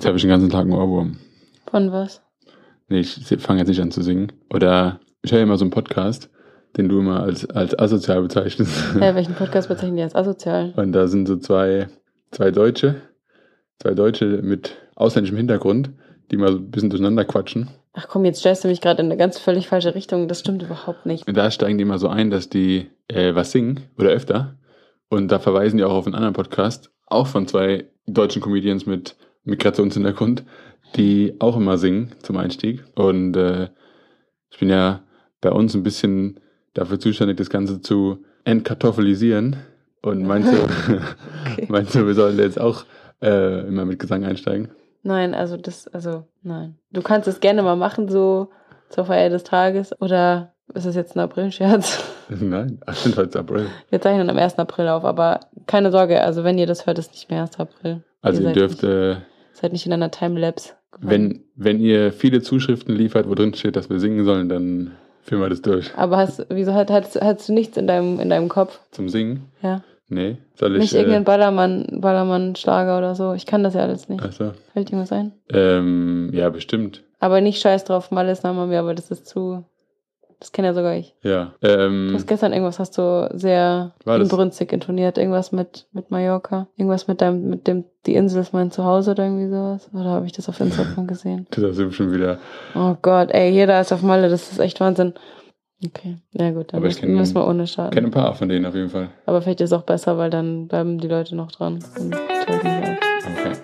Jetzt habe ich den ganzen Tag einen Ohrwurm. Von was? Nee, ich fange jetzt nicht an zu singen. Oder ich höre immer so einen Podcast, den du immer als asozial bezeichnest. Welchen Podcast bezeichnen die als asozial? Und da sind so zwei Deutsche mit ausländischem Hintergrund, die mal so ein bisschen durcheinander quatschen. Ach komm, jetzt stellst du mich gerade in eine ganz völlig falsche Richtung. Das stimmt überhaupt nicht. Und da steigen die immer so ein, dass die was singen oder öfter. Und da verweisen die auch auf einen anderen Podcast, auch von 2 deutschen Comedians mit Migrationshintergrund, die auch immer singen zum Einstieg. Und ich bin ja bei uns ein bisschen dafür zuständig, das Ganze zu entkartoffelisieren. Und meinst du, wir sollen jetzt auch immer mit Gesang einsteigen? Nein, nein. Du kannst es gerne mal machen, so zur Feier des Tages. Oder ist das jetzt ein April-Scherz? Nein, stimmt, heute ist April. Wir zeichnen am 1. April auf, aber keine Sorge, also wenn ihr das hört, ist nicht mehr 1. April. Also ihr dürft... seid nicht in einer Timelapse. Wenn ihr viele Zuschriften liefert, wo drin steht, dass wir singen sollen, dann führen wir das durch. Aber wieso hast du nichts in deinem Kopf? Zum Singen? Ja. Nee. Soll ich... Nicht irgendein Ballermann-Schlager oder so. Ich kann das ja alles nicht. Ach so. Fällt dir was ein? Ja, bestimmt. Aber nicht scheiß drauf, Malles Name mir, aber das ist zu... Das kenne ja sogar ich. Ja. Du hast gestern irgendwas hast du sehr inbrünstig intoniert. Irgendwas mit Mallorca. Irgendwas mit dem die Insel ist mein Zuhause oder irgendwie sowas. Oder habe ich das auf Instagram gesehen? Das ist schon wieder... Oh Gott, ey, jeder ist auf Malle. Das ist echt Wahnsinn. Okay, na gut, dann müssen wir ohne Schaden. Ich kenne ein paar von denen auf jeden Fall. Aber vielleicht ist es auch besser, weil dann bleiben die Leute noch dran und schalten nicht auf. Okay.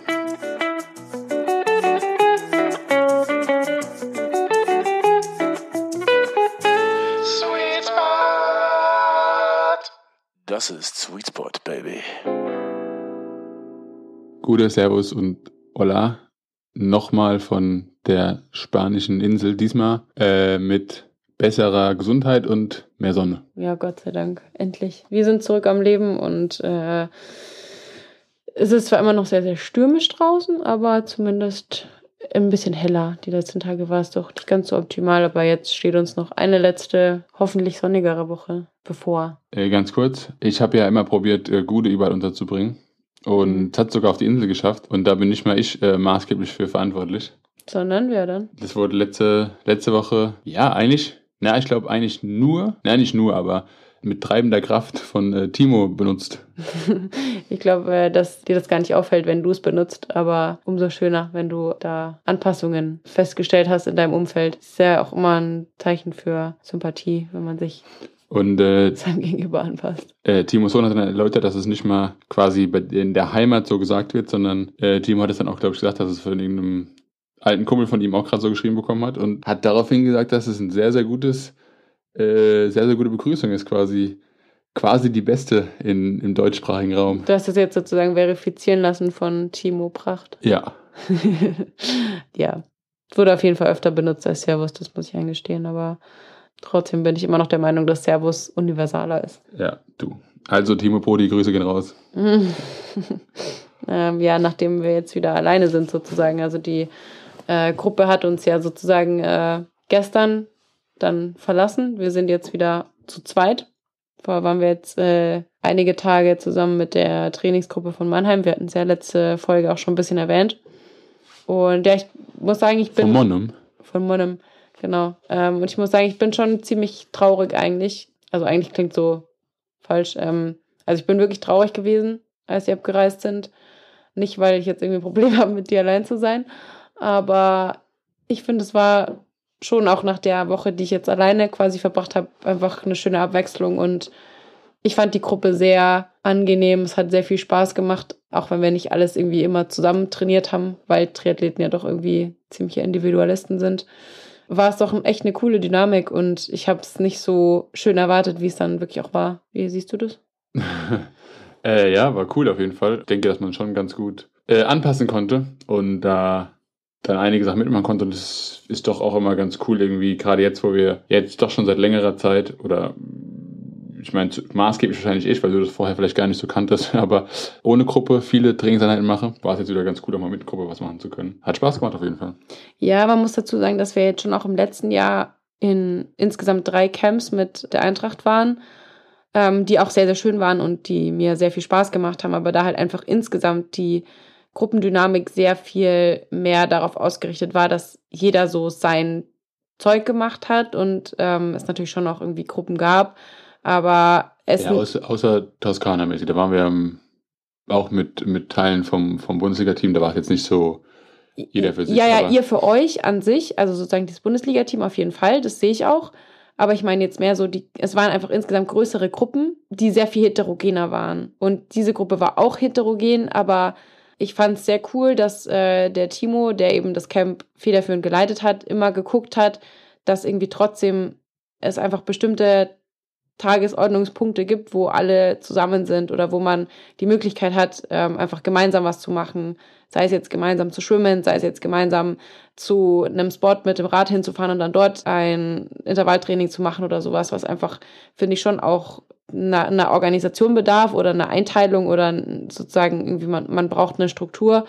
Sweet Spot. Das ist Sweet Spot, Baby. Gute Servus und Hola. Nochmal von der spanischen Insel. Diesmal mit besserer Gesundheit und mehr Sonne. Ja, Gott sei Dank. Endlich. Wir sind zurück am Leben und es ist zwar immer noch sehr, sehr stürmisch draußen, aber zumindest ein bisschen heller. Die letzten Tage war es doch nicht ganz so optimal, aber jetzt steht uns noch eine letzte, hoffentlich sonnigere Woche bevor. Ganz kurz, ich habe ja immer probiert, Gude überall unterzubringen und es hat sogar auf die Insel geschafft und da bin nicht mal ich maßgeblich für verantwortlich. Sondern wer dann? Das wurde letzte Woche, ja eigentlich, ich glaube eigentlich nicht nur, aber mit treibender Kraft von Timo benutzt. Ich glaube, dass dir das gar nicht auffällt, wenn du es benutzt, aber umso schöner, wenn du da Anpassungen festgestellt hast in deinem Umfeld. Das ist ja auch immer ein Zeichen für Sympathie, wenn man sich seinem Gegenüber anpasst. Timos Sohn hat dann erläutert, dass es nicht mal quasi in der Heimat so gesagt wird, sondern Timo hat es dann auch, glaube ich, gesagt, dass es von irgendeinem alten Kumpel von ihm auch gerade so geschrieben bekommen hat und hat daraufhin gesagt, dass es ein sehr, sehr gute Begrüßung ist, quasi die beste im deutschsprachigen Raum. Du hast das jetzt sozusagen verifizieren lassen von Timo Pracht. Ja. Ja, wurde auf jeden Fall öfter benutzt als Servus, das muss ich eingestehen, aber trotzdem bin ich immer noch der Meinung, dass Servus universaler ist. Ja, du. Also Timo Podi, Grüße gehen raus. Ja, nachdem wir jetzt wieder alleine sind sozusagen, also die Gruppe hat uns ja sozusagen gestern dann verlassen. Wir sind jetzt wieder zu zweit. Vorher waren wir jetzt einige Tage zusammen mit der Trainingsgruppe von Mannheim. Wir hatten es ja letzte Folge auch schon ein bisschen erwähnt. Und ja, ich muss sagen, ich bin... Von Monnem, genau. Und ich muss sagen, ich bin schon ziemlich traurig eigentlich. Also eigentlich klingt so falsch. Also ich bin wirklich traurig gewesen, als sie abgereist sind. Nicht, weil ich jetzt irgendwie ein Problem habe, mit dir allein zu sein. Aber ich finde, es war schon auch nach der Woche, die ich jetzt alleine quasi verbracht habe, einfach eine schöne Abwechslung und ich fand die Gruppe sehr angenehm, es hat sehr viel Spaß gemacht, auch wenn wir nicht alles irgendwie immer zusammen trainiert haben, weil Triathleten ja doch irgendwie ziemliche Individualisten sind, war es doch echt eine coole Dynamik und ich habe es nicht so schön erwartet, wie es dann wirklich auch war. Wie siehst du das? Ja, war cool auf jeden Fall. Ich denke, dass man schon ganz gut anpassen konnte und da dann einige Sachen mitmachen konnte und das ist doch auch immer ganz cool irgendwie, gerade jetzt, wo wir jetzt doch schon seit längerer Zeit oder ich meine, maßgeblich wahrscheinlich ich, weil du das vorher vielleicht gar nicht so kanntest, aber ohne Gruppe viele Trainingseinheiten mache, war es jetzt wieder ganz cool, auch mal mit Gruppe was machen zu können. Hat Spaß gemacht auf jeden Fall. Ja, man muss dazu sagen, dass wir jetzt schon auch im letzten Jahr in insgesamt 3 Camps mit der Eintracht waren, die auch sehr, sehr schön waren und die mir sehr viel Spaß gemacht haben, aber da halt einfach insgesamt die Gruppendynamik sehr viel mehr darauf ausgerichtet war, dass jeder so sein Zeug gemacht hat und es natürlich schon auch irgendwie Gruppen gab, aber außer Toskana-mäßig, da waren wir auch mit Teilen vom Bundesliga-Team, da war es jetzt nicht so jeder für sich. Ja, ihr für euch an sich, also sozusagen das Bundesliga-Team auf jeden Fall, das sehe ich auch. Aber ich meine jetzt mehr so, es waren einfach insgesamt größere Gruppen, die sehr viel heterogener waren. Und diese Gruppe war auch heterogen, aber ich fand es sehr cool, dass der Timo, der eben das Camp federführend geleitet hat, immer geguckt hat, dass irgendwie trotzdem es einfach bestimmte Tagesordnungspunkte gibt, wo alle zusammen sind oder wo man die Möglichkeit hat, einfach gemeinsam was zu machen. Sei es jetzt gemeinsam zu schwimmen, sei es jetzt gemeinsam zu einem Spot mit dem Rad hinzufahren und dann dort ein Intervalltraining zu machen oder sowas, was einfach, finde ich, schon auch einer Organisation bedarf oder einer Einteilung oder sozusagen irgendwie man braucht eine Struktur.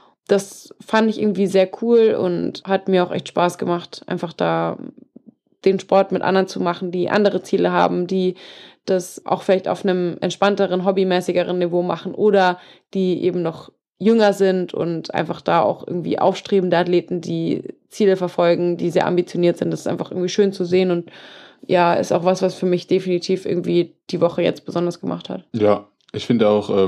Das fand ich irgendwie sehr cool und hat mir auch echt Spaß gemacht, einfach da den Sport mit anderen zu machen, die andere Ziele haben, die das auch vielleicht auf einem entspannteren, hobbymäßigeren Niveau machen oder die eben noch jünger sind und einfach da auch irgendwie aufstrebende Athleten, die Ziele verfolgen, die sehr ambitioniert sind. Das ist einfach irgendwie schön zu sehen und ja, ist auch was für mich definitiv irgendwie die Woche jetzt besonders gemacht hat. Ja, ich finde auch,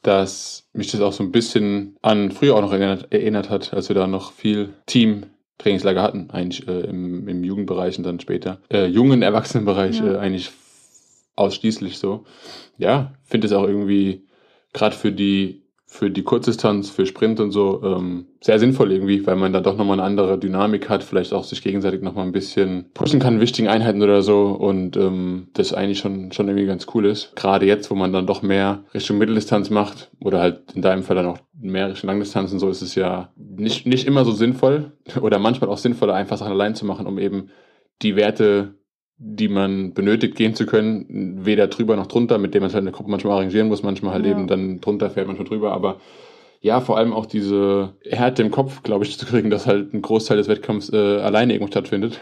dass mich das auch so ein bisschen an früher auch noch erinnert hat, als wir da noch viel Team-Trainingslager hatten, eigentlich im Jugendbereich und dann später. Jungen Erwachsenenbereich eigentlich ausschließlich so. Ja, finde es auch irgendwie gerade für die Kurzdistanz, für Sprint und so sehr sinnvoll irgendwie, weil man da doch nochmal eine andere Dynamik hat, vielleicht auch sich gegenseitig nochmal ein bisschen pushen kann in wichtigen Einheiten oder so und das eigentlich schon irgendwie ganz cool ist. Gerade jetzt, wo man dann doch mehr Richtung Mitteldistanz macht oder halt in deinem Fall dann auch mehr Richtung Langdistanz und so, ist es ja nicht immer so sinnvoll oder manchmal auch sinnvoller, einfach Sachen allein zu machen, um eben die Werte, die man benötigt, gehen zu können, weder drüber noch drunter, mit dem man halt in der Gruppe manchmal arrangieren muss, manchmal halt eben dann drunter fährt, manchmal drüber, aber ja, vor allem auch diese Härte im Kopf, glaube ich, zu kriegen, dass halt ein Großteil des Wettkampfs alleine irgendwo stattfindet.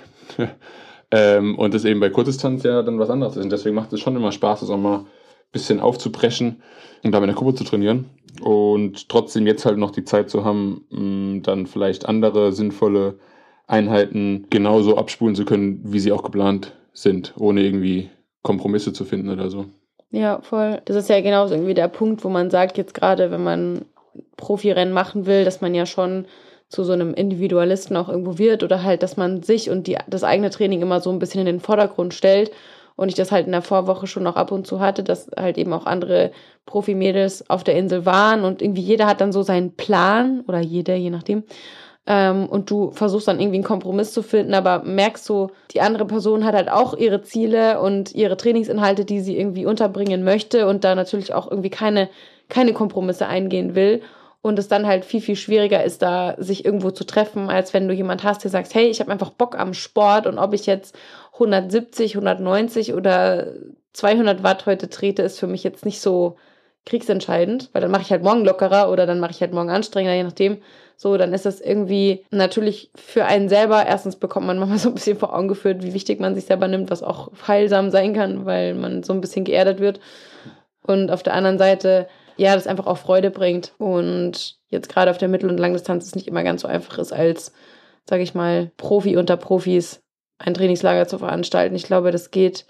Und das eben bei Kurzdistanz ja dann was anderes ist. Und deswegen macht es schon immer Spaß, das auch mal ein bisschen aufzubrechen und da mit der Gruppe zu trainieren. Und trotzdem jetzt halt noch die Zeit zu haben, dann vielleicht andere sinnvolle Einheiten genauso abspulen zu können, wie sie auch geplant sind, ohne irgendwie Kompromisse zu finden oder so. Ja, voll. Das ist ja genauso irgendwie der Punkt, wo man sagt, jetzt gerade, wenn man Profirennen machen will, dass man ja schon zu so einem Individualisten auch irgendwo wird oder halt, dass man sich und das eigene Training immer so ein bisschen in den Vordergrund stellt und ich das halt in der Vorwoche schon noch ab und zu hatte, dass halt eben auch andere Profimädels auf der Insel waren und irgendwie jeder hat dann so seinen Plan oder jeder, je nachdem, und du versuchst dann irgendwie einen Kompromiss zu finden, aber merkst so, die andere Person hat halt auch ihre Ziele und ihre Trainingsinhalte, die sie irgendwie unterbringen möchte und da natürlich auch irgendwie keine Kompromisse eingehen will und es dann halt viel, viel schwieriger ist, da sich irgendwo zu treffen, als wenn du jemand hast, der sagt, hey, ich habe einfach Bock am Sport und ob ich jetzt 170, 190 oder 200 Watt heute trete, ist für mich jetzt nicht so kriegsentscheidend, weil dann mache ich halt morgen lockerer oder dann mache ich halt morgen anstrengender, je nachdem. So, dann ist das irgendwie natürlich für einen selber, erstens bekommt man manchmal so ein bisschen vor Augen geführt, wie wichtig man sich selber nimmt, was auch heilsam sein kann, weil man so ein bisschen geerdet wird. Und auf der anderen Seite, ja, das einfach auch Freude bringt. Und jetzt gerade auf der Mittel- und Langdistanz es nicht immer ganz so einfach ist, als, sage ich mal, Profi unter Profis ein Trainingslager zu veranstalten. Ich glaube, das geht.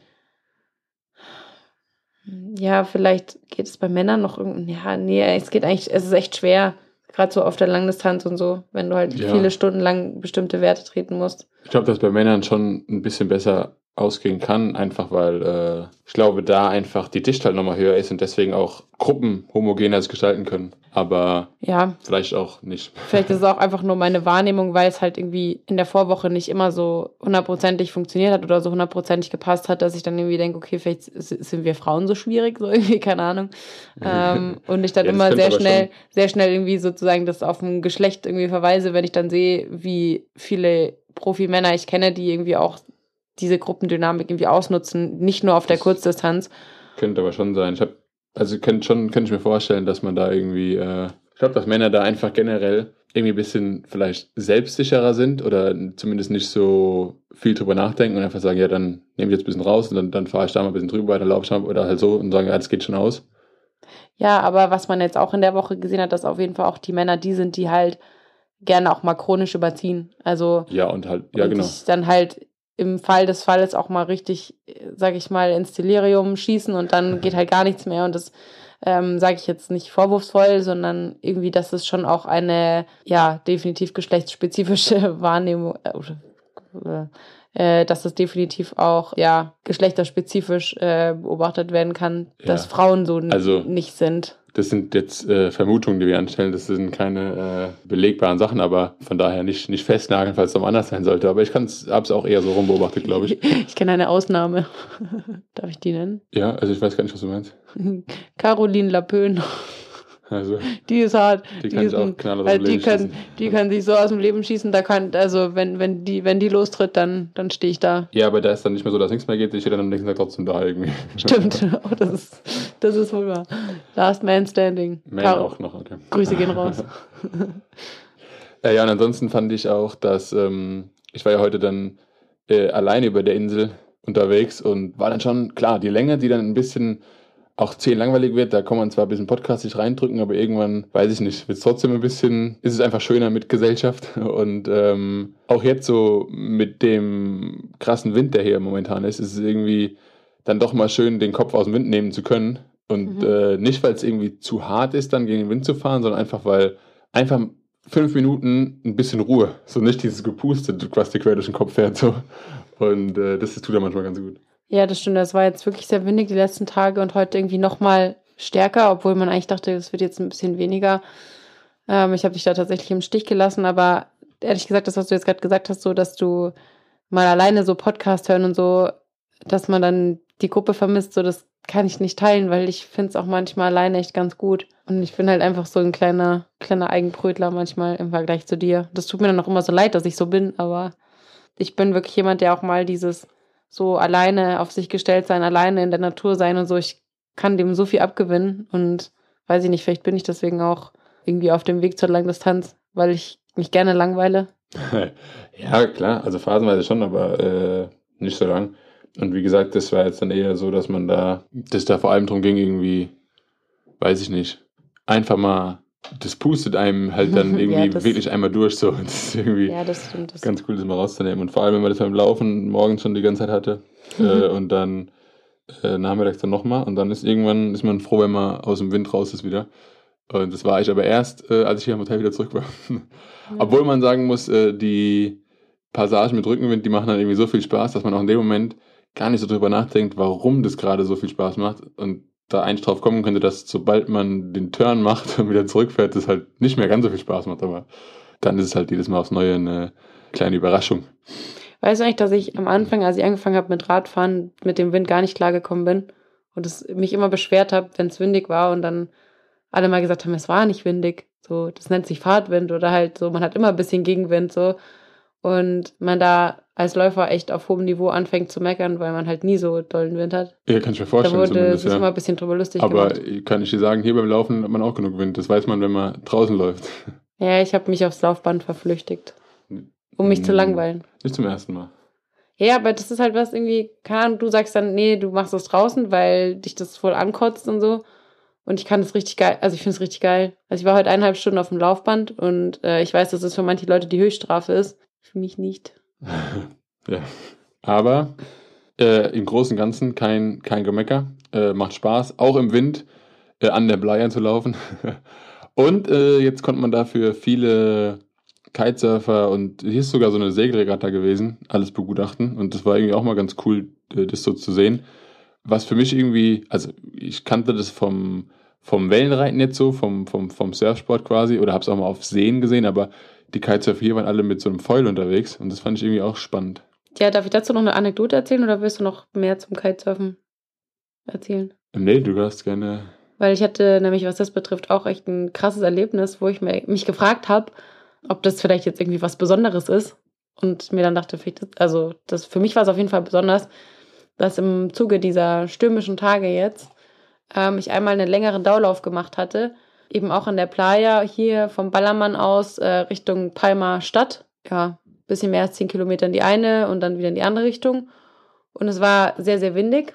Ja, vielleicht geht es bei Männern noch irgendwie. Ja, nee, es ist echt schwer. Gerade so auf der Langdistanz und so, wenn du halt viele Stunden lang bestimmte Werte treten musst. Ich glaube, dass bei Männern schon ein bisschen besser ausgehen kann, einfach weil ich glaube, da einfach die Dichte halt nochmal höher ist und deswegen auch Gruppen homogener gestalten können. Aber vielleicht auch nicht. Vielleicht ist es auch einfach nur meine Wahrnehmung, weil es halt irgendwie in der Vorwoche nicht immer so 100%ig funktioniert hat oder so 100%ig gepasst hat, dass ich dann irgendwie denke, okay, vielleicht sind wir Frauen so schwierig, so irgendwie, keine Ahnung. Und ich dann immer sehr schnell irgendwie sozusagen das auf ein Geschlecht irgendwie verweise, wenn ich dann sehe, wie viele Profimänner ich kenne, die irgendwie auch diese Gruppendynamik irgendwie ausnutzen, nicht nur auf der Kurzdistanz. Könnte aber schon sein. Könnte ich mir vorstellen, dass man da irgendwie, ich glaube, dass Männer da einfach generell irgendwie ein bisschen vielleicht selbstsicherer sind oder zumindest nicht so viel drüber nachdenken und einfach sagen, ja, dann nehme ich jetzt ein bisschen raus und dann fahre ich da mal ein bisschen drüber, dann laufe ich mal oder halt so und sagen, ja, das geht schon aus. Ja, aber was man jetzt auch in der Woche gesehen hat, dass auf jeden Fall auch die Männer die sind, die halt gerne auch mal chronisch überziehen. Also Ja, und halt, ja, und genau. sich dann halt im Fall des Falles auch mal richtig, sag ich mal, ins Delirium schießen und dann geht halt gar nichts mehr. Und das sage ich jetzt nicht vorwurfsvoll, sondern irgendwie, dass es schon auch eine, ja, definitiv geschlechtsspezifische Wahrnehmung, dass es definitiv auch, ja, geschlechterspezifisch beobachtet werden kann, dass Ja. Frauen so Also- nicht sind. Das sind jetzt Vermutungen, die wir anstellen. Das sind keine belegbaren Sachen, aber von daher nicht festnageln, falls es noch anders sein sollte. Aber ich habe es auch eher so rumbeobachtet, glaube ich. Ich kenne eine Ausnahme. Darf ich die nennen? Ja, also ich weiß gar nicht, was du meinst. Caroline Lapön. Also, Die ist hart. die kann ist ich auch ein- knallhart aus dem Leben schießen. die kann sich so aus dem Leben schießen, da kann, also wenn die lostritt, dann stehe ich da. Ja, aber da ist dann nicht mehr so, dass nichts mehr geht. Ich stehe dann am nächsten Tag trotzdem da irgendwie. Stimmt. Oh, das ist wohl wahr. Last Man Standing. Man Caro, auch noch, okay. Grüße gehen raus. Ja, und ansonsten fand ich auch, dass ich war ja heute dann alleine über der Insel unterwegs und war dann schon, klar, die Länge, die dann ein bisschen auch 10 langweilig wird, da kann man zwar ein bisschen podcastig reindrücken, aber irgendwann, weiß ich nicht, wird es trotzdem ein bisschen, ist es einfach schöner mit Gesellschaft und auch jetzt so mit dem krassen Wind, der hier momentan ist es irgendwie dann doch mal schön, den Kopf aus dem Wind nehmen zu können und nicht, weil es irgendwie zu hart ist, dann gegen den Wind zu fahren, sondern einfach, weil einfach 5 Minuten ein bisschen Ruhe, so nicht dieses Gepustet, was dir quer durch den Kopf fährt, so. Und das tut ja manchmal ganz gut. Ja, das stimmt. Das war jetzt wirklich sehr windig die letzten Tage und heute irgendwie nochmal stärker, obwohl man eigentlich dachte, es wird jetzt ein bisschen weniger. Ich habe dich da tatsächlich im Stich gelassen, aber ehrlich gesagt, das, was du jetzt gerade gesagt hast, so, dass du mal alleine so Podcast hören und so, dass man dann die Gruppe vermisst, so, das kann ich nicht teilen, weil ich finde es auch manchmal alleine echt ganz gut. Und ich bin halt einfach so ein kleiner Eigenbrötler manchmal im Vergleich zu dir. Das tut mir dann auch immer so leid, dass ich so bin, aber ich bin wirklich jemand, der auch mal dieses so alleine auf sich gestellt sein, alleine in der Natur sein und so, ich kann dem so viel abgewinnen und weiß ich nicht, vielleicht bin ich deswegen auch irgendwie auf dem Weg zur Langdistanz, weil ich mich gerne langweile. Ja, klar, also phasenweise schon, aber nicht so lang. Und wie gesagt, das war jetzt dann eher so, dass da vor allem drum ging, irgendwie, weiß ich nicht, einfach mal, das pustet einem halt dann irgendwie Ja, wirklich einmal durch, so. Das ist irgendwie Ja, das stimmt. ganz cool, das mal rauszunehmen. Und vor allem, wenn man das beim Laufen morgens schon die ganze Zeit hatte und dann nachmittags dann nochmal und dann ist man froh, wenn man aus dem Wind raus ist wieder. Und das war ich aber erst, als ich hier am Hotel wieder zurück war. Obwohl man sagen muss, die Passagen mit Rückenwind, die machen dann irgendwie so viel Spaß, dass man auch in dem Moment gar nicht so drüber nachdenkt, warum das gerade so viel Spaß macht und da eigentlich drauf kommen könnte, dass sobald man den Turn macht und wieder zurückfährt, das halt nicht mehr ganz so viel Spaß macht, aber dann ist es halt jedes Mal aufs Neue eine kleine Überraschung. Weißt du eigentlich, dass ich am Anfang, als ich angefangen habe mit Radfahren, mit dem Wind gar nicht klargekommen bin und es mich immer beschwert habe, wenn es windig war und dann alle mal gesagt haben, es war nicht windig. So, das nennt sich Fahrtwind oder halt so, man hat immer ein bisschen Gegenwind so und man da als Läufer echt auf hohem Niveau anfängt zu meckern, weil man halt nie so dollen Wind hat. Ja, kann ich mir Da vorstellen wurde zumindest, sich ja. immer ein bisschen drüber lustig Aber gemacht. kann ich dir sagen, hier beim Laufen hat man auch genug Wind. Das weiß man, wenn man draußen läuft. Ja, ich habe mich aufs Laufband verflüchtigt, um mich zu langweilen. Nicht zum ersten Mal. Ja, aber das ist halt was irgendwie, keine Ahnung, du sagst dann, nee, du machst das draußen, weil dich das voll ankotzt und so. Und ich kann das richtig geil, also ich finde es richtig geil. Also ich war heute 1,5 Stunden auf dem Laufband und ich weiß, dass es für manche Leute die Höchststrafe ist. Für mich nicht. Ja. Aber im Großen und Ganzen kein Gemecker. Macht Spaß, auch im Wind an der Bleiern zu laufen. Und jetzt konnte man dafür viele Kitesurfer und hier ist sogar so eine Segelregatta gewesen, alles begutachten. Und das war irgendwie auch mal ganz cool, das so zu sehen. Was für mich irgendwie, also ich kannte das vom Wellenreiten jetzt so, vom Surfsport quasi, oder habe es auch mal auf Seen gesehen, aber die Kitesurfer hier waren alle mit so einem Foil unterwegs und das fand ich irgendwie auch spannend. Ja, darf ich dazu noch eine Anekdote erzählen oder willst du noch mehr zum Kitesurfen erzählen? Nee, du darfst gerne. Weil ich hatte nämlich, was das betrifft, auch echt ein krasses Erlebnis, wo ich mich gefragt habe, ob das vielleicht jetzt irgendwie was Besonderes ist. Und mir dann dachte, für mich war es auf jeden Fall besonders, dass im Zuge dieser stürmischen Tage jetzt ich einmal einen längeren Dauerlauf gemacht hatte. Eben auch an der Playa hier vom Ballermann aus Richtung Palma Stadt. Ja, ein bisschen mehr als 10 Kilometer in die eine und dann wieder in die andere Richtung. Und es war sehr, sehr windig.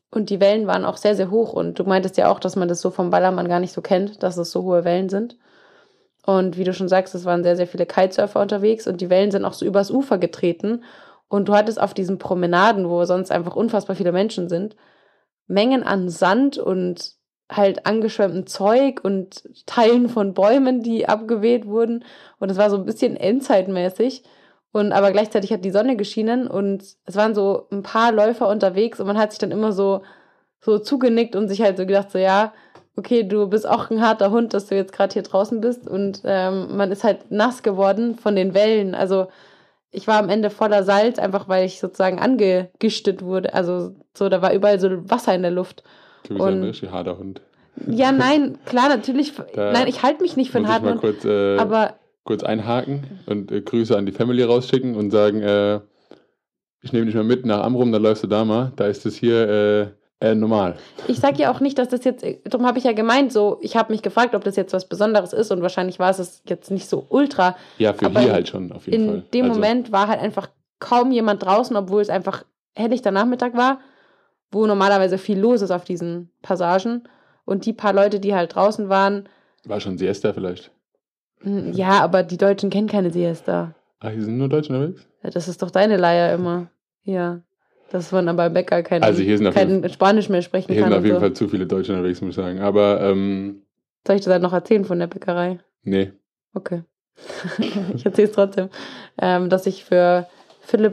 Und die Wellen waren auch sehr, sehr hoch. Und du meintest ja auch, dass man das so vom Ballermann gar nicht so kennt, dass es so hohe Wellen sind. Und wie du schon sagst, es waren sehr, sehr viele Kitesurfer unterwegs und die Wellen sind auch so übers Ufer getreten. Und du hattest auf diesen Promenaden, wo sonst einfach unfassbar viele Menschen sind, Mengen an Sand und halt angeschwemmtem Zeug und Teilen von Bäumen, die abgeweht wurden. Und es war so ein bisschen endzeitmäßig. Und aber gleichzeitig hat die Sonne geschienen und es waren so ein paar Läufer unterwegs und man hat sich dann immer so zugenickt und sich halt so gedacht, so ja, okay, du bist auch ein harter Hund, dass du jetzt gerade hier draußen bist. Und man ist halt nass geworden von den Wellen. Also ich war am Ende voller Salz, einfach weil ich sozusagen angegistet wurde. Also so, da war überall so Wasser in der Luft. Du bist ein richtig harter Hund. Ja, nein, klar, natürlich. Nein, ich halte mich nicht für einen harten Hund. Muss ich mal aber kurz einhaken und Grüße an die Family rausschicken und sagen, ich nehme dich mal mit nach Amrum, da läufst du da mal. Da ist es hier normal. Ich sage ja auch nicht, dass das jetzt, darum habe ich ja gemeint, so, ich habe mich gefragt, ob das jetzt was Besonderes ist und wahrscheinlich war es jetzt nicht so ultra. Ja, für hier halt schon, auf jeden Fall. In dem Moment war halt einfach kaum jemand draußen, obwohl es einfach helllichter Nachmittag war, wo normalerweise viel los ist auf diesen Passagen. Und die paar Leute, die halt draußen waren. War schon Siesta vielleicht? Ja, aber die Deutschen kennen keine Siesta. Ach, hier sind nur Deutsche unterwegs? Ja, das ist doch deine Leier immer. Ja. Dass man aber im Bäcker kein Spanisch mehr sprechen kann. Hier sind auf jeden Fall zu viele Deutsche unterwegs, muss ich sagen. Aber, soll ich das halt noch erzählen von der Bäckerei? Nee. Okay. Ich erzähle es trotzdem. Dass ich für Philipp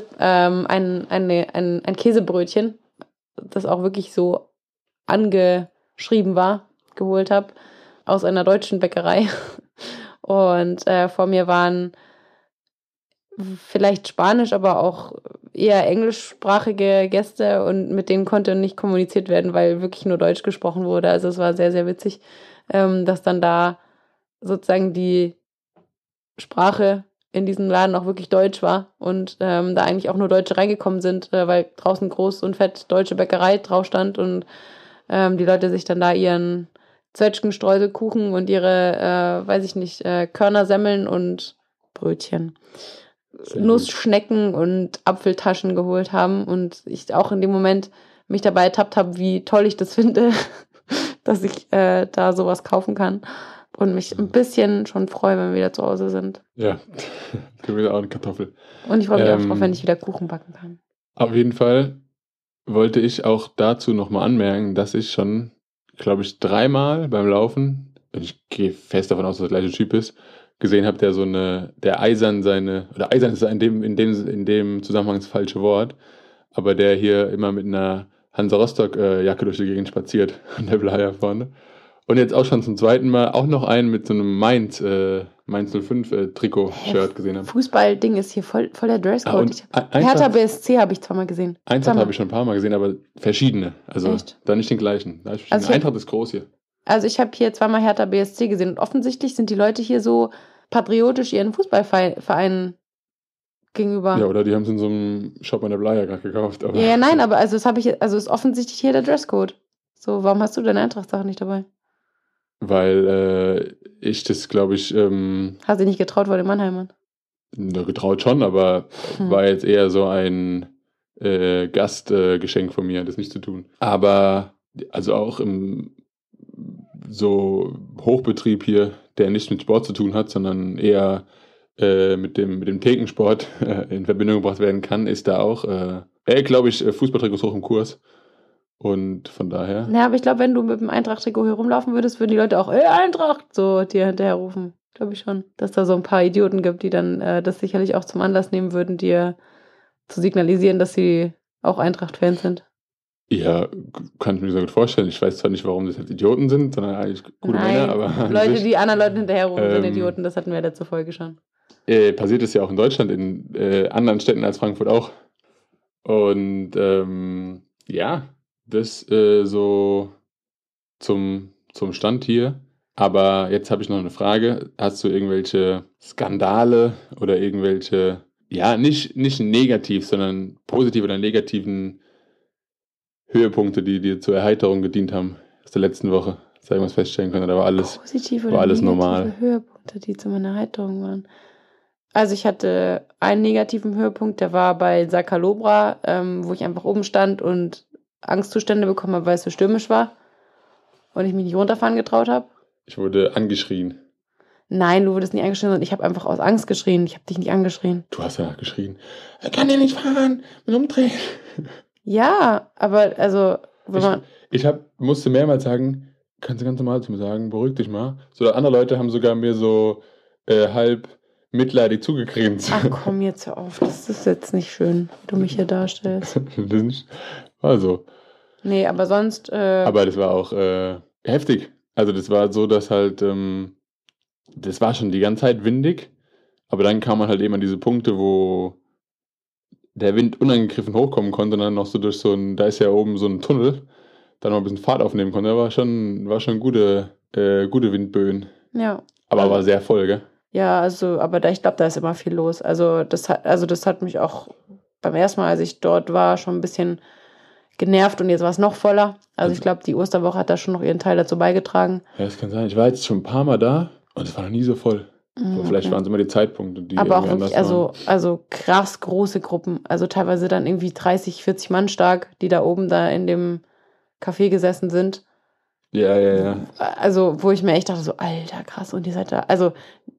ein Käsebrötchen, das auch wirklich so angeschrieben war, geholt habe, aus einer deutschen Bäckerei. Und vor mir waren vielleicht Spanisch, aber auch eher englischsprachige Gäste und mit denen konnte nicht kommuniziert werden, weil wirklich nur Deutsch gesprochen wurde. Also es war sehr, sehr witzig, dass dann da sozusagen die Sprache in diesem Laden auch wirklich Deutsch war und da eigentlich auch nur Deutsche reingekommen sind, weil draußen groß und fett deutsche Bäckerei drauf stand und die Leute sich dann da ihren Zwetschgenstreuselkuchen und ihre, weiß ich nicht, Körnersemmeln und Brötchen, Nussschnecken und Apfeltaschen geholt haben und ich auch in dem Moment mich dabei ertappt habe, wie toll ich das finde, dass ich da sowas kaufen kann und mich ein bisschen schon freue, wenn wir wieder zu Hause sind. Ja, ich habe wieder auch eine Kartoffel. Und ich freue mich auch drauf, wenn ich wieder Kuchen backen kann. Auf jeden Fall wollte ich auch dazu nochmal anmerken, dass ich schon, glaube ich, 3-mal beim Laufen, und ich gehe fest davon aus, dass der gleiche Typ ist, gesehen habe, der eisern eisern ist in dem Zusammenhang das falsche Wort, aber der hier immer mit einer Hansa Rostock Jacke durch die Gegend spaziert, an der Bleier vorne. Und jetzt auch schon zum zweiten Mal auch noch einen mit so einem Mainz 05 Trikot-Shirt gesehen habe. Fußball-Ding ist hier voll der Dresscode. Hertha BSC habe ich zweimal gesehen. Eintracht habe ich schon ein paar Mal gesehen, aber verschiedene. Also echt? Da nicht den gleichen. Eintracht ist groß hier. Also ich habe hier zweimal Hertha BSC gesehen und offensichtlich sind die Leute hier so patriotisch ihren Fußballvereinen gegenüber. Ja, oder die haben es in so einem Shop an der Bleier gerade gekauft. Aber ja, nein, aber also ist offensichtlich hier der Dresscode. So, warum hast du deine Eintracht-Sachen nicht dabei? Weil ich das, glaube ich... Hast du nicht getraut vor den Mannheimern? Getraut schon, aber war jetzt eher so ein Gastgeschenk von mir, das nicht zu tun. Aber also auch im so Hochbetrieb hier, der nicht mit Sport zu tun hat, sondern eher mit dem Thekensport in Verbindung gebracht werden kann, ist da auch, glaube ich, Fußballtrikots hoch im Kurs. Und von daher... Ja, aber ich glaube, wenn du mit dem Eintracht-Trikot hier rumlaufen würdest, würden die Leute auch, Eintracht, so dir hinterher rufen. Glaube ich schon. Dass da so ein paar Idioten gibt, die dann das sicherlich auch zum Anlass nehmen würden, dir zu signalisieren, dass sie auch Eintracht-Fans sind. Ja, kann ich mir so gut vorstellen. Ich weiß zwar nicht, warum das jetzt Idioten sind, sondern eigentlich gute Männer, aber... Leute, die anderen Leuten hinterherrufen, sind Idioten. Das hatten wir letzte Folge schon. Passiert es ja auch in Deutschland, in anderen Städten als Frankfurt auch. Und ja, das so zum Stand hier. Aber jetzt habe ich noch eine Frage. Hast du irgendwelche Skandale oder irgendwelche, ja, nicht negativ, sondern positive oder negativen Höhepunkte, die dir zur Erheiterung gedient haben aus der letzten Woche? Sag ich mal, feststellen können, da war alles, positive war alles normal. Höhepunkte, die zu meiner Erheiterung waren. Also ich hatte einen negativen Höhepunkt, der war bei Sakalobra, wo ich einfach oben stand und Angstzustände bekommen habe, weil es so stürmisch war und ich mich nicht runterfahren getraut habe? Ich wurde angeschrien. Nein, du wurdest nicht angeschrien, sondern ich habe einfach aus Angst geschrien. Ich habe dich nicht angeschrien. Du hast ja geschrien. Er kann ja nicht fahren. Mit umdrehen. Ja, aber also, wenn man... Musste mehrmals sagen, kannst du ganz normal zu mir sagen, beruhig dich mal. So, andere Leute haben sogar mir so halb mitleidig zugegrinst. Ach komm, jetzt hör auf. Das ist jetzt nicht schön, wie du mich hier darstellst. Also. Nee, aber sonst... Aber das war auch heftig. Also das war so, dass halt... das war schon die ganze Zeit windig. Aber dann kam man halt eben an diese Punkte, wo der Wind unangegriffen hochkommen konnte und dann noch so durch da ist ja oben so ein Tunnel, dann noch ein bisschen Fahrt aufnehmen konnte. Da war schon gute Windböen. Ja. Aber war sehr voll, gell? Ja, also, aber ich glaube, da ist immer viel los. Also das hat mich auch beim ersten Mal, als ich dort war, schon ein bisschen genervt und jetzt war es noch voller. Also ich glaube, die Osterwoche hat da schon noch ihren Teil dazu beigetragen. Ja, das kann sein. Ich war jetzt schon ein paar Mal da und es war noch nie so voll. Aber vielleicht waren es immer die Zeitpunkte, die aber auch irgendwie wirklich, also krass große Gruppen. Also teilweise dann irgendwie 30, 40 Mann stark, die da oben da in dem Café gesessen sind. Ja. Also, wo ich mir echt dachte, so, Alter, krass, und ihr seid da. Also,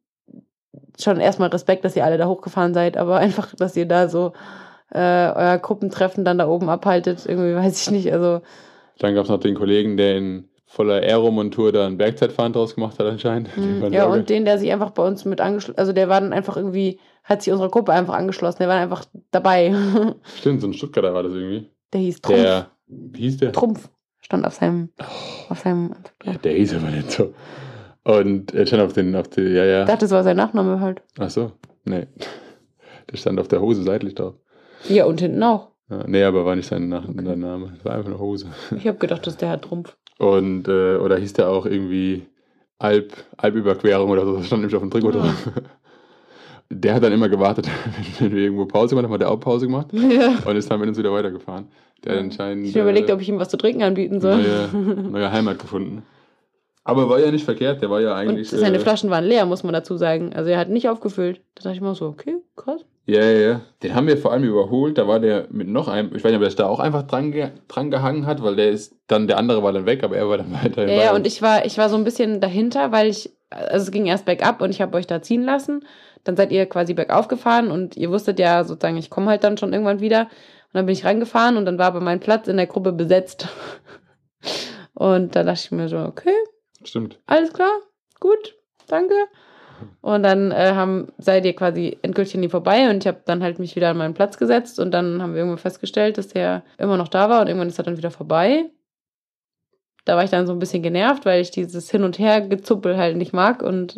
schon erstmal Respekt, dass ihr alle da hochgefahren seid, aber einfach, dass ihr da so euer Gruppentreffen dann da oben abhaltet, irgendwie weiß ich nicht. Also. Dann gab es noch den Kollegen, der in voller Aeromontur da ein Bergzeitfahren draus gemacht hat anscheinend. Ja, und den, der sich einfach bei uns mit angeschlossen, also der war dann einfach irgendwie, hat sich unserer Gruppe einfach angeschlossen, der war einfach dabei. Stimmt, so ein Stuttgarter war das irgendwie. Der hieß Trumpf. Wie hieß der? Trumpf stand auf seinem Ja, der hieß aber nicht so. Und er stand auf ja. Ich dachte, das war sein Nachname halt. Ach so, nee. Der stand auf der Hose seitlich drauf. Ja, und hinten auch. Ja, nee, aber war nicht sein Name. Das war einfach eine Hose. Ich habe gedacht, das ist der Herr Trumpf. Und, oder hieß der auch irgendwie Alpüberquerung oder so, das stand nämlich auf dem Trikot drauf. Der hat dann immer gewartet, wenn wir irgendwo Pause gemacht haben, hat er auch Pause gemacht. Ja. Und ist dann mit uns wieder weitergefahren. Der hat anscheinend... Ich habe überlegt, ob ich ihm was zu trinken anbieten soll. Neue Heimat gefunden. Aber war ja nicht verkehrt, der war ja eigentlich... Und seine Flaschen waren leer, muss man dazu sagen. Also er hat nicht aufgefüllt. Da dachte ich mir so, okay, krass. Ja. Den haben wir vor allem überholt. Da war der mit noch einem, ich weiß nicht, ob er sich da auch einfach dran gehangen hat, weil der andere war dann weg, aber er war dann weiterhin. Ja, und ich war so ein bisschen dahinter, weil also es ging erst bergab und ich habe euch da ziehen lassen. Dann seid ihr quasi bergauf gefahren und ihr wusstet ja sozusagen, ich komme halt dann schon irgendwann wieder. Und dann bin ich reingefahren und dann war aber mein Platz in der Gruppe besetzt. Und da dachte ich mir so, okay. Stimmt. Alles klar, gut, danke. Und dann seid ihr quasi endgültig an ihm vorbei und ich habe dann halt mich wieder an meinen Platz gesetzt und dann haben wir irgendwann festgestellt, dass der immer noch da war und irgendwann ist er dann wieder vorbei. Da war ich dann so ein bisschen genervt, weil ich dieses Hin- und Her-Gezuppel halt nicht mag und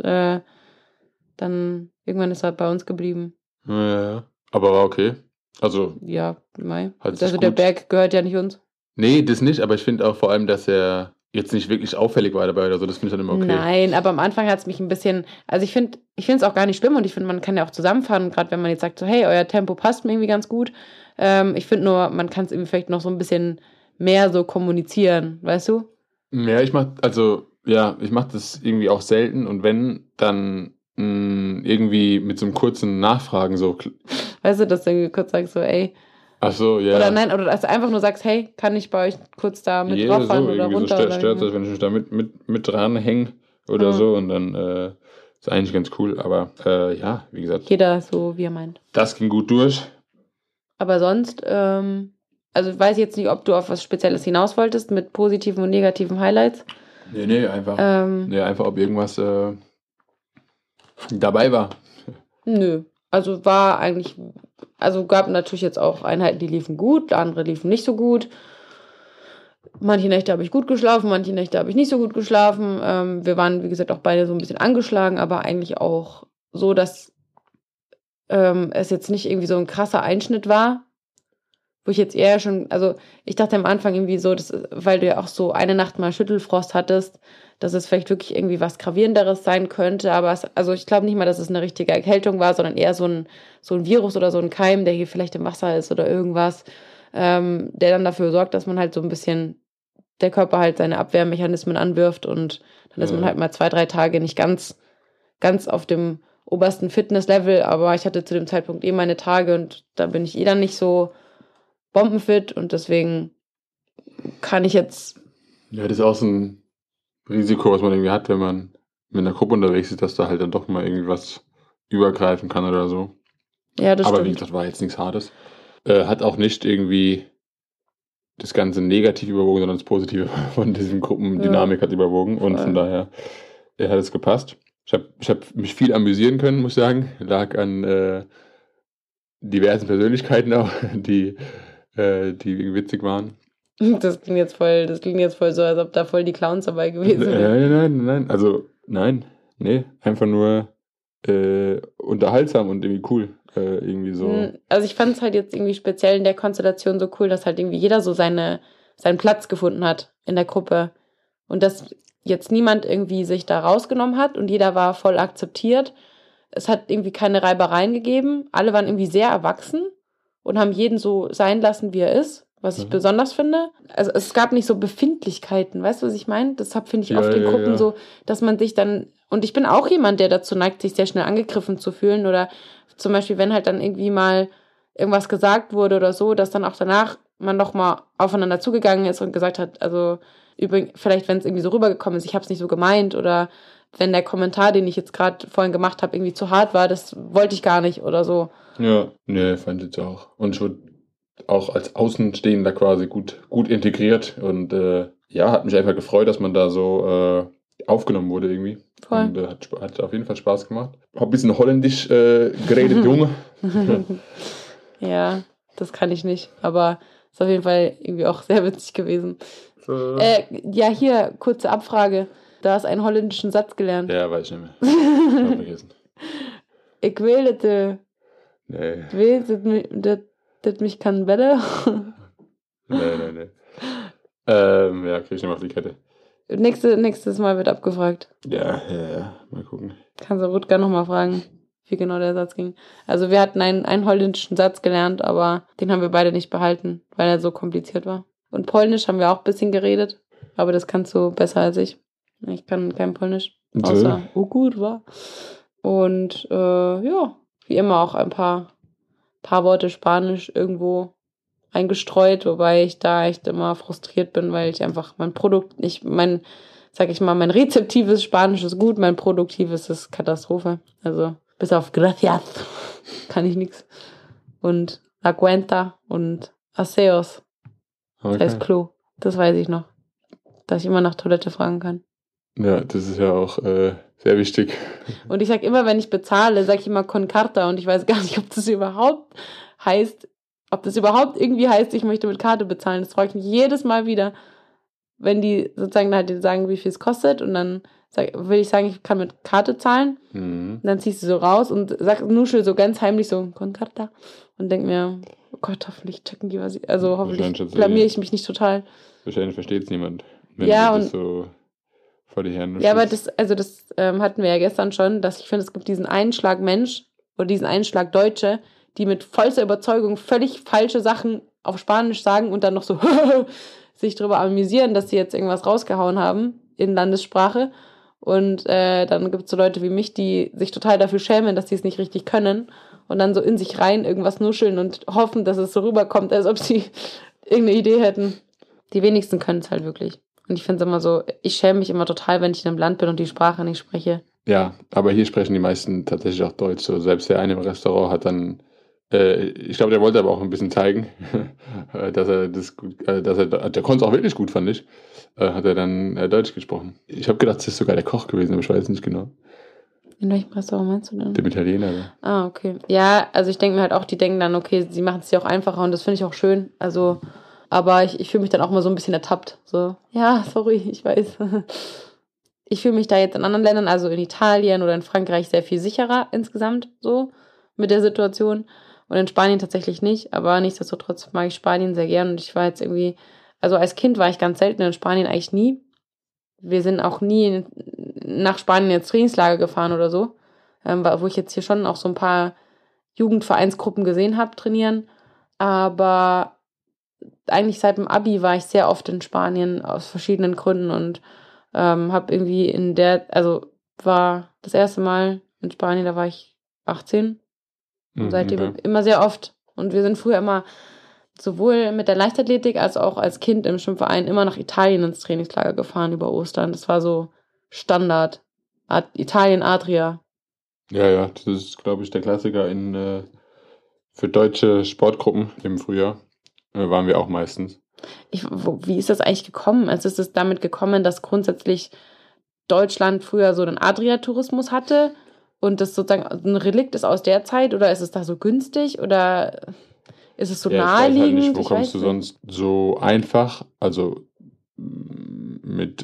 dann irgendwann ist er bei uns geblieben. Ja, aber war okay. Also... Ja, Mai. Also der Berg gehört ja nicht uns. Nee, das nicht, aber ich finde auch vor allem, dass er jetzt nicht wirklich auffällig war dabei oder so, das finde ich dann immer okay. Nein, aber am Anfang hat es mich ein bisschen, also ich finde es auch gar nicht schlimm und ich finde, man kann ja auch zusammenfahren, gerade wenn man jetzt sagt, so hey, euer Tempo passt mir irgendwie ganz gut. Ich finde nur, man kann es irgendwie vielleicht noch so ein bisschen mehr so kommunizieren, weißt du? Ja, ich mach das irgendwie auch selten und wenn, dann irgendwie mit so einem kurzen Nachfragen so. Weißt du, dass du irgendwie kurz sagst so, ey. Ach so, ja. Oder nein, oder dass du einfach nur sagst, hey, kann ich bei euch kurz da mit drauffahren so, oder runter? So stört das, wenn ich mich da mit dran hänge oder so und dann ist eigentlich ganz cool, aber ja, wie gesagt. Jeder so, wie er meint. Das ging gut durch. Aber sonst, also ich weiß jetzt nicht, ob du auf was Spezielles hinaus wolltest mit positiven und negativen Highlights. Nee, einfach. Einfach, ob irgendwas dabei war. Nö. Also gab natürlich jetzt auch Einheiten, die liefen gut, andere liefen nicht so gut. Manche Nächte habe ich gut geschlafen, manche Nächte habe ich nicht so gut geschlafen. Wir waren, wie gesagt, auch beide so ein bisschen angeschlagen, aber eigentlich auch so, dass es jetzt nicht irgendwie so ein krasser Einschnitt war, wo ich jetzt eher schon, also ich dachte am Anfang irgendwie so, weil du ja auch so eine Nacht mal Schüttelfrost hattest, dass es vielleicht wirklich irgendwie was Gravierenderes sein könnte, aber also ich glaube nicht mal, dass es eine richtige Erkältung war, sondern eher so ein Virus oder so ein Keim, der hier vielleicht im Wasser ist oder irgendwas, der dann dafür sorgt, dass man halt so ein bisschen, der Körper halt seine Abwehrmechanismen anwirft und dann ist man halt mal 2-3 Tage nicht ganz auf dem obersten Fitnesslevel, aber ich hatte zu dem Zeitpunkt meine Tage und da bin ich dann nicht so bombenfit und deswegen kann ich jetzt... Ja, das ist auch so ein Risiko, was man irgendwie hat, wenn man mit einer Gruppe unterwegs ist, dass da halt dann doch mal irgendwie was übergreifen kann oder so. Ja, das Aber stimmt. wie gesagt, war jetzt nichts Hartes. Hat auch nicht irgendwie das Ganze negativ überwogen, sondern das Positive von diesem Gruppendynamik hat überwogen. Und von daher hat es gepasst. Ich hab mich viel amüsieren können, muss ich sagen. Lag an diversen Persönlichkeiten auch, die irgendwie witzig waren. Das klingt jetzt voll so, als ob da voll die Clowns dabei gewesen wären. Nein. Also, nee. Einfach nur unterhaltsam und irgendwie cool. Irgendwie so. Also ich fand es halt jetzt irgendwie speziell in der Konstellation so cool, dass halt irgendwie jeder so seinen Platz gefunden hat in der Gruppe. Und dass jetzt niemand irgendwie sich da rausgenommen hat und jeder war voll akzeptiert. Es hat irgendwie keine Reibereien gegeben. Alle waren irgendwie sehr erwachsen und haben jeden so sein lassen, wie er ist, was ich besonders finde. Also es gab nicht so Befindlichkeiten, weißt du, was ich meine? Deshalb finde ich oft in Gruppen so, dass man sich dann, und ich bin auch jemand, der dazu neigt, sich sehr schnell angegriffen zu fühlen oder zum Beispiel, wenn halt dann irgendwie mal irgendwas gesagt wurde oder so, dass dann auch danach man nochmal aufeinander zugegangen ist und gesagt hat, also übrigens, vielleicht wenn es irgendwie so rübergekommen ist, ich habe es nicht so gemeint oder wenn der Kommentar, den ich jetzt gerade vorhin gemacht habe, irgendwie zu hart war, das wollte ich gar nicht oder so. Ja, nee, fand ich auch. Und ich wurde auch als Außenstehender quasi gut integriert und hat mich einfach gefreut, dass man da so aufgenommen wurde irgendwie. Voll. Und hat auf jeden Fall Spaß gemacht. Hab ein bisschen Holländisch geredet, Junge. Ja, das kann ich nicht, aber ist auf jeden Fall irgendwie auch sehr witzig gewesen. Ja, hier, kurze Abfrage. Du hast einen holländischen Satz gelernt. Ja, weiß ich nicht mehr. Ich hab vergessen. Ich will, dass du... Nee. Ich will, dass mich kann bellen. Nee. Ja, krieg ich noch auf die Kette. Nächstes Mal wird abgefragt. Ja. Mal gucken. Kannst du Rutger nochmal fragen, wie genau der Satz ging. Also wir hatten einen holländischen Satz gelernt, aber den haben wir beide nicht behalten, weil er so kompliziert war. Und Polnisch haben wir auch ein bisschen geredet, aber das kannst du besser als ich. Ich kann kein Polnisch, außer gut war. Und wie immer auch ein paar Worte Spanisch irgendwo eingestreut, wobei ich da echt immer frustriert bin, weil ich einfach mein rezeptives Spanisch ist gut, mein produktives ist Katastrophe. Also bis auf Gracias kann ich nichts. Und La Cuenta und Aseos. Okay. Das heißt Klo. Das weiß ich noch. Dass ich immer nach Toilette fragen kann. Ja, das ist ja auch sehr wichtig. Und ich sag immer, wenn ich bezahle, sage ich immer con carta und ich weiß gar nicht, ob das überhaupt irgendwie heißt, ich möchte mit Karte bezahlen. Das frage ich mich jedes Mal wieder, wenn die sozusagen halt sagen, wie viel es kostet und dann will ich sagen, ich kann mit Karte zahlen. Und dann ziehst du so raus und nuschel so ganz heimlich so con carta und denk mir, oh Gott, hoffentlich checken die was. Also hoffentlich blamier ich mich nicht total. Wahrscheinlich versteht es niemand, wenn ja, du das so vor die Hände ja, aber das hatten wir ja gestern schon, dass ich finde, es gibt diesen einen Schlag Mensch oder diesen einen Schlag Deutsche, die mit vollster Überzeugung völlig falsche Sachen auf Spanisch sagen und dann noch so sich darüber amüsieren, dass sie jetzt irgendwas rausgehauen haben in Landessprache. Und dann gibt es so Leute wie mich, die sich total dafür schämen, dass sie es nicht richtig können und dann so in sich rein irgendwas nuscheln und hoffen, dass es so rüberkommt, als ob sie irgendeine Idee hätten. Die wenigsten können es halt wirklich. Und ich finde es immer so, ich schäme mich immer total, wenn ich in einem Land bin und die Sprache nicht spreche. Ja, aber hier sprechen die meisten tatsächlich auch Deutsch. So, selbst der eine im Restaurant hat dann, ich glaube, der wollte aber auch ein bisschen zeigen, dass er der konnte es auch wirklich gut, fand ich, hat er dann Deutsch gesprochen. Ich habe gedacht, das ist sogar der Koch gewesen, aber ich weiß nicht genau. In welchem Restaurant meinst du denn? Dem Italiener. Ja. Ah, okay. Ja, also ich denke mir halt auch, die denken dann, okay, sie machen es ja auch einfacher und das finde ich auch schön. Also, aber ich fühle mich dann auch mal so ein bisschen ertappt. So, ja, sorry, ich weiß. Ich fühle mich da jetzt in anderen Ländern, also in Italien oder in Frankreich, sehr viel sicherer insgesamt so mit der Situation. Und in Spanien tatsächlich nicht. Aber nichtsdestotrotz mag ich Spanien sehr gern. Und ich war jetzt irgendwie, also als Kind war ich ganz selten in Spanien, eigentlich nie. Wir sind auch nie nach Spanien ins Trainingslager gefahren oder so. Wo ich jetzt hier schon auch so ein paar Jugendvereinsgruppen gesehen habe, trainieren. Aber eigentlich seit dem Abi war ich sehr oft in Spanien aus verschiedenen Gründen und habe irgendwie war das erste Mal in Spanien, da war ich 18 und seitdem immer sehr oft. Und wir sind früher immer sowohl mit der Leichtathletik als auch als Kind im Schwimmverein immer nach Italien ins Trainingslager gefahren über Ostern. Das war so Standard. Italien, Adria. Ja, das ist, glaube ich, der Klassiker für deutsche Sportgruppen im Frühjahr. Waren wir auch meistens. Wie ist das eigentlich gekommen? Also ist es damit gekommen, dass grundsätzlich Deutschland früher so einen Adria-Tourismus hatte und das sozusagen ein Relikt ist aus der Zeit oder ist es da so günstig oder ist es so naheliegend? Ich weiß halt nicht, wo kommst du sonst so einfach, also mit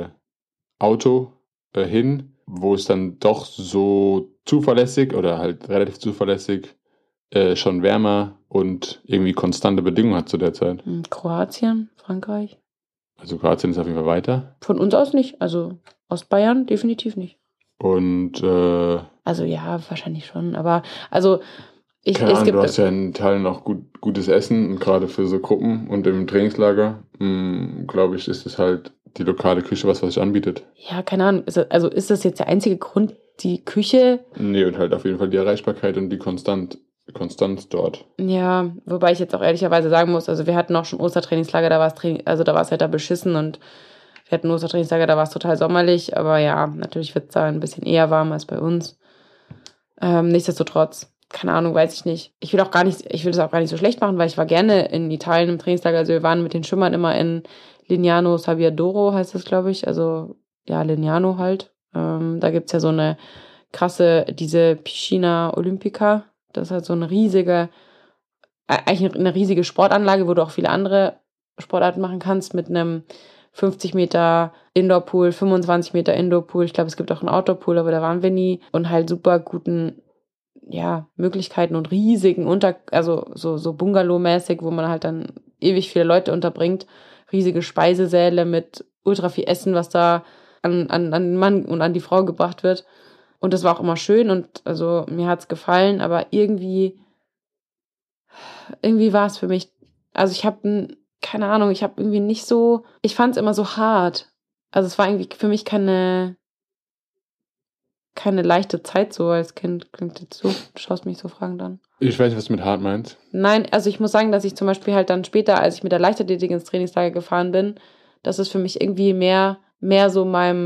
Auto hin, wo es dann doch so zuverlässig oder halt relativ zuverlässig schon wärmer und irgendwie konstante Bedingungen hat zu der Zeit. Kroatien, Frankreich. Also Kroatien ist auf jeden Fall weiter. Von uns aus nicht, also Ostbayern definitiv nicht. Und also ja, wahrscheinlich schon, aber also keine Ahnung, du hast ja in Italien auch gutes Essen und gerade für so Gruppen und im Trainingslager, glaube ich, ist es halt die lokale Küche was sich anbietet. Ja, keine Ahnung. Ist das jetzt der einzige Grund, die Küche? Nee, und halt auf jeden Fall die Erreichbarkeit und die Konstanz dort. Ja, wobei ich jetzt auch ehrlicherweise sagen muss, also wir hatten auch schon Ostertrainingslager, da war es halt da beschissen und wir hatten Ostertrainingslager, da war es total sommerlich, aber ja, natürlich wird es da ein bisschen eher warm als bei uns. Nichtsdestotrotz, keine Ahnung, weiß ich nicht. Ich will das auch gar nicht so schlecht machen, weil ich war gerne in Italien im Trainingslager, also wir waren mit den Schwimmern immer in Lignano Sabbiadoro, heißt das, glaube ich, also ja, Lignano halt. Da gibt es ja so eine krasse, diese Piscina Olympica, das ist halt so eigentlich eine riesige Sportanlage, wo du auch viele andere Sportarten machen kannst, mit einem 50 Meter Indoor-Pool, 25 Meter Indoor-Pool. Ich glaube, es gibt auch einen Outdoor-Pool, aber da waren wir nie. Und halt super guten, ja, Möglichkeiten und riesigen also so Bungalow-mäßig, wo man halt dann ewig viele Leute unterbringt. Riesige Speisesäle mit ultra viel Essen, was da an den Mann und an die Frau gebracht wird. Und das war auch immer schön und also mir hat's gefallen, aber irgendwie war es für mich, also keine Ahnung, ich habe irgendwie nicht so, ich fand es immer so hart. Also es war irgendwie für mich keine leichte Zeit so als Kind. Klingt jetzt so, du schaust mich so fragend an. Ich weiß nicht, was du mit hart meinst. Nein, also ich muss sagen, dass ich zum Beispiel halt dann später, als ich mit der Leichtathletik ins Trainingslager gefahren bin, dass es für mich irgendwie mehr so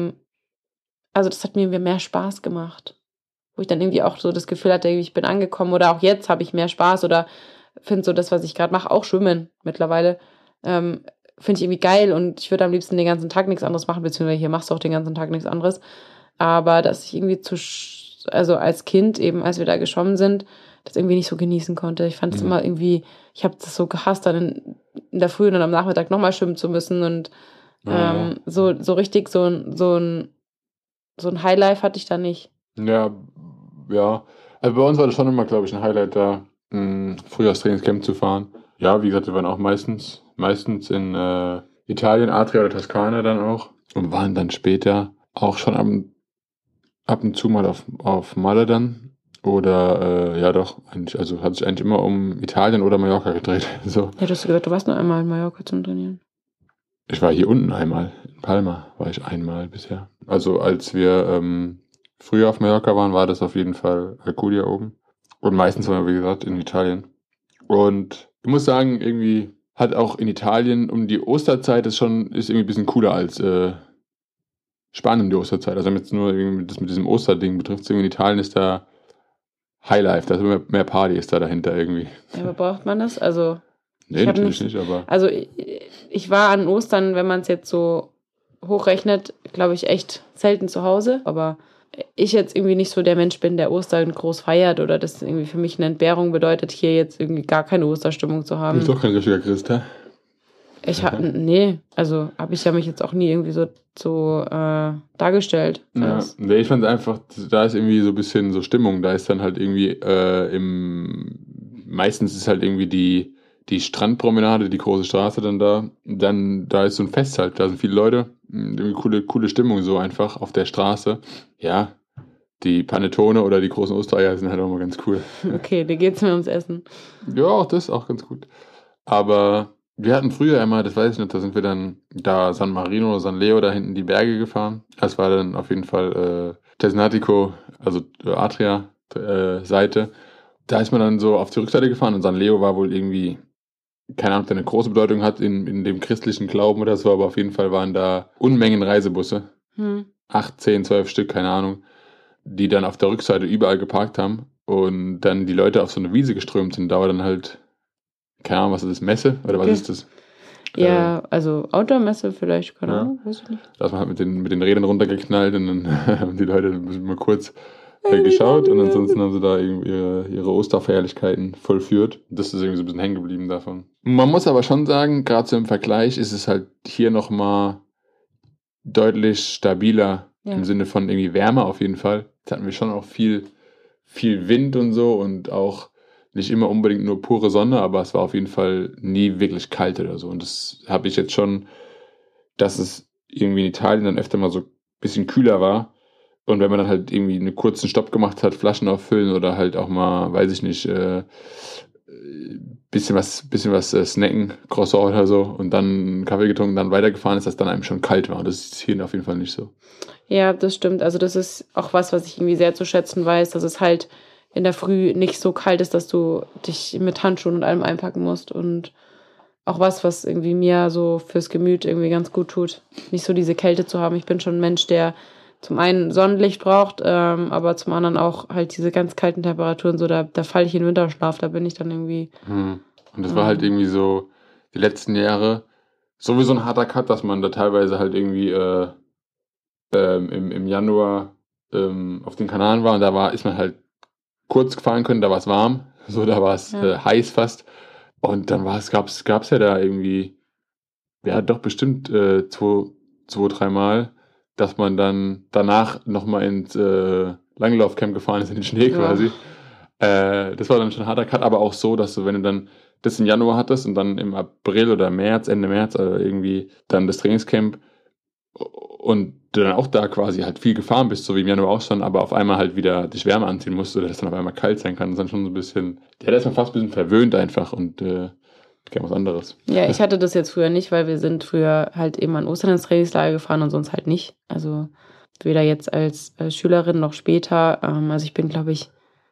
also das hat mir mehr Spaß gemacht. Wo ich dann irgendwie auch so das Gefühl hatte, ich bin angekommen oder auch jetzt habe ich mehr Spaß oder finde so das, was ich gerade mache, auch Schwimmen mittlerweile, finde ich irgendwie geil und ich würde am liebsten den ganzen Tag nichts anderes machen, beziehungsweise hier machst du auch den ganzen Tag nichts anderes. Aber dass ich irgendwie also als Kind eben, als wir da geschwommen sind, das irgendwie nicht so genießen konnte. Ich fand es immer irgendwie, ich habe das so gehasst, dann in der Früh und dann am Nachmittag nochmal schwimmen zu müssen und so richtig so ein Highlife hatte ich da nicht. Ja. Also bei uns war das schon immer, glaube ich, ein Highlight, da Frühjahrstrainingscamp zu fahren. Ja, wie gesagt, wir waren auch meistens in Italien, Adria oder Toskana dann auch und waren dann später auch schon ab und zu mal auf Malle dann. Oder, ja doch, also hat sich eigentlich immer um Italien oder Mallorca gedreht. So. Ja, du hast gesagt, du warst nur einmal in Mallorca zum Trainieren. Ich war hier unten einmal, in Palma war ich einmal bisher. Also als wir früher auf Mallorca waren, war das auf jeden Fall Alcudia oben. Und meistens waren wir, wie gesagt, in Italien. Und ich muss sagen, irgendwie hat auch in Italien um die Osterzeit ist irgendwie ein bisschen cooler als Spanien um die Osterzeit. Also wenn jetzt nur irgendwie das mit diesem Osterding betrifft, irgendwie in Italien ist da Highlife, da ist mehr Party ist da dahinter irgendwie. Ja, aber braucht man das? Also nee, natürlich nicht, aber... Also ich war an Ostern, wenn man es jetzt so hochrechnet, glaube ich, echt selten zu Hause. Aber ich jetzt irgendwie nicht so der Mensch bin, der Ostern groß feiert oder das irgendwie für mich eine Entbehrung bedeutet, hier jetzt irgendwie gar keine Osterstimmung zu haben. Du bist doch kein richtiger Christ, hä? Nee, also habe ich ja mich jetzt auch nie irgendwie so dargestellt. Ja, nee, ich fand einfach, da ist irgendwie so ein bisschen so Stimmung, da ist dann halt irgendwie meistens ist halt irgendwie die Strandpromenade, die große Straße dann da ist so ein Fest halt, da sind viele Leute, irgendwie coole Stimmung so einfach auf der Straße. Ja, die Panettone oder die großen Ostereier sind halt auch mal ganz cool. Okay, dir geht's mir ums Essen. Ja, auch das ist auch ganz gut. Aber wir hatten früher immer, das weiß ich nicht, da sind wir dann da San Marino, San Leo, da hinten die Berge gefahren. Das war dann auf jeden Fall Tesnatico, also Adria Seite. Da ist man dann so auf die Rückseite gefahren und San Leo war wohl irgendwie keine Ahnung, ob der eine große Bedeutung hat in dem christlichen Glauben oder so, aber auf jeden Fall waren da Unmengen Reisebusse. 8, 10, 12 Stück, keine Ahnung, die dann auf der Rückseite überall geparkt haben und dann die Leute auf so eine Wiese geströmt sind. Da war dann halt, keine Ahnung, was ist das, Messe oder was ist das? Ja, also Outdoor-Messe vielleicht, keine Ja. Ahnung, weiß ich nicht. Da ist man halt mit den Rädern runtergeknallt und dann haben die Leute mal kurz geschaut und ansonsten haben sie da irgendwie ihre Osterfeierlichkeiten vollführt. Das ist irgendwie so ein bisschen hängen geblieben davon. Man muss aber schon sagen, gerade so im Vergleich ist es halt hier nochmal deutlich stabiler im Sinne von irgendwie Wärme auf jeden Fall. Jetzt hatten wir schon auch viel Wind und so und auch nicht immer unbedingt nur pure Sonne, aber es war auf jeden Fall nie wirklich kalt oder so. Und das habe ich jetzt schon, dass es irgendwie in Italien dann öfter mal so ein bisschen kühler war. Und wenn man dann halt irgendwie einen kurzen Stopp gemacht hat, Flaschen auffüllen oder halt auch mal, weiß ich nicht, bisschen was snacken, Croissant oder so und dann einen Kaffee getrunken, dann weitergefahren ist, dass dann einem schon kalt war. Und das ist hier auf jeden Fall nicht so. Ja, das stimmt. Also das ist auch was ich irgendwie sehr zu schätzen weiß, dass es halt in der Früh nicht so kalt ist, dass du dich mit Handschuhen und allem einpacken musst und auch was irgendwie mir so fürs Gemüt irgendwie ganz gut tut, nicht so diese Kälte zu haben. Ich bin schon ein Mensch, der zum einen Sonnenlicht braucht, aber zum anderen auch halt diese ganz kalten Temperaturen, so da falle ich in Winterschlaf, da bin ich dann irgendwie... Und das war halt irgendwie so die letzten Jahre sowieso ein harter Cut, dass man da teilweise halt irgendwie im Januar auf den Kanaren war und ist man halt kurz fahren können, da war es warm, so da war es heiß fast und dann gab's ja da irgendwie, ja doch bestimmt 2-3 Mal, dass man dann danach nochmal ins Langlaufcamp gefahren ist in den Schnee quasi. Das war dann schon ein harter Cut, aber auch so, dass du, wenn du dann das im Januar hattest und dann im April oder März, Ende März irgendwie dann das Trainingscamp und du dann auch da quasi halt viel gefahren bist, so wie im Januar auch schon, aber auf einmal halt wieder dich Wärme anziehen musst oder dass dann auf einmal kalt sein kann, das ist dann schon so ein bisschen, ja, da ist man fast ein bisschen verwöhnt einfach und gern was anderes. Ja, ich hatte das jetzt früher nicht, weil wir sind früher halt eben an Ostern ins Trainingslager gefahren und sonst halt nicht. Also weder jetzt als Schülerin noch später. Also ich bin, glaube ich,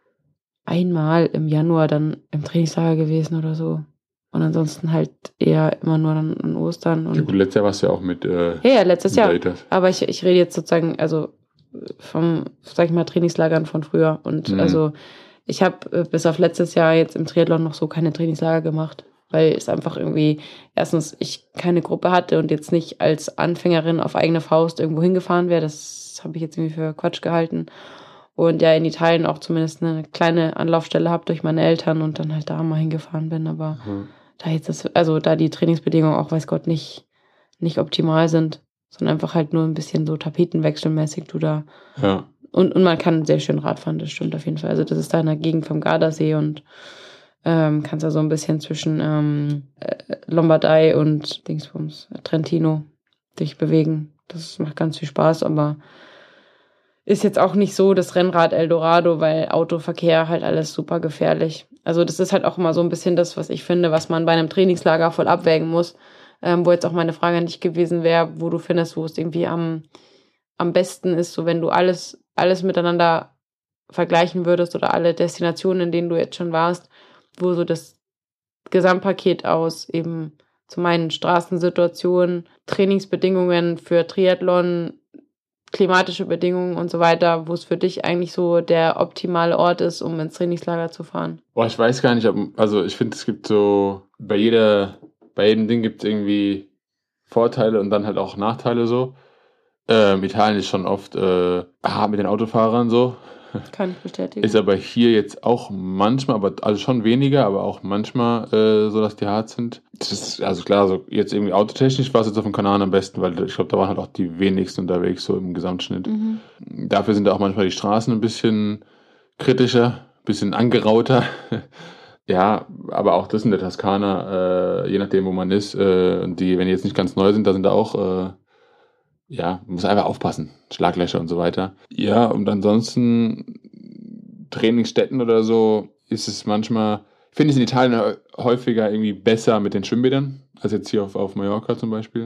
einmal im Januar dann im Trainingslager gewesen oder so. Und ansonsten halt eher immer nur dann an Ostern. Und ja gut, letztes Jahr warst du ja auch mit ja, letztes Jahr. Laters. Aber ich rede jetzt sozusagen, also vom, sag ich mal, Trainingslagern von früher. Und also ich habe bis auf letztes Jahr jetzt im Triathlon noch so keine Trainingslager gemacht. Weil es einfach irgendwie, erstens, ich keine Gruppe hatte und jetzt nicht als Anfängerin auf eigene Faust irgendwo hingefahren wäre. Das habe ich jetzt irgendwie für Quatsch gehalten. Und ja, in Italien auch zumindest eine kleine Anlaufstelle habe durch meine Eltern und dann halt da mal hingefahren bin. Aber da jetzt da die Trainingsbedingungen auch, weiß Gott, nicht optimal sind, sondern einfach halt nur ein bisschen so tapetenwechselmäßig du da. Ja. Und man kann sehr schön Radfahren, das stimmt auf jeden Fall. Also das ist da in der Gegend vom Gardasee und kannst da so ein bisschen zwischen Lombardei und Dingsbums, Trentino dich bewegen. Das macht ganz viel Spaß, aber ist jetzt auch nicht so das Rennrad Eldorado, weil Autoverkehr halt alles super gefährlich. Also das ist halt auch immer so ein bisschen das, was ich finde, was man bei einem Trainingslager voll abwägen muss. Wo jetzt auch meine Frage an dich gewesen wäre, wo du findest, wo es irgendwie am besten ist, so wenn du alles miteinander vergleichen würdest oder alle Destinationen, in denen du jetzt schon warst, wo so das Gesamtpaket aus eben zu meinen Straßensituationen, Trainingsbedingungen für Triathlon, klimatische Bedingungen und so weiter, wo es für dich eigentlich so der optimale Ort ist, um ins Trainingslager zu fahren? Boah, ich weiß gar nicht, also ich finde, es gibt so, bei jedem Ding gibt es irgendwie Vorteile und dann halt auch Nachteile so. Italien ist schon oft hart mit den Autofahrern so. Kann ich bestätigen. Ist aber hier jetzt auch manchmal, also schon weniger, aber auch manchmal so, dass die hart sind. Das ist, also klar, so jetzt irgendwie autotechnisch war es jetzt auf dem Kanal am besten, weil ich glaube, da waren halt auch die wenigsten unterwegs, so im Gesamtschnitt. Dafür sind da auch manchmal die Straßen ein bisschen kritischer, ein bisschen angerauter. Ja, aber auch das in der Toskana, je nachdem, wo man ist, wenn die jetzt nicht ganz neu sind, da sind da auch ja, man muss einfach aufpassen. Schlaglöcher und so weiter. Ja, und ansonsten Trainingsstätten oder so ist es manchmal, ich finde es in Italien häufiger irgendwie besser mit den Schwimmbädern, als jetzt hier auf Mallorca zum Beispiel.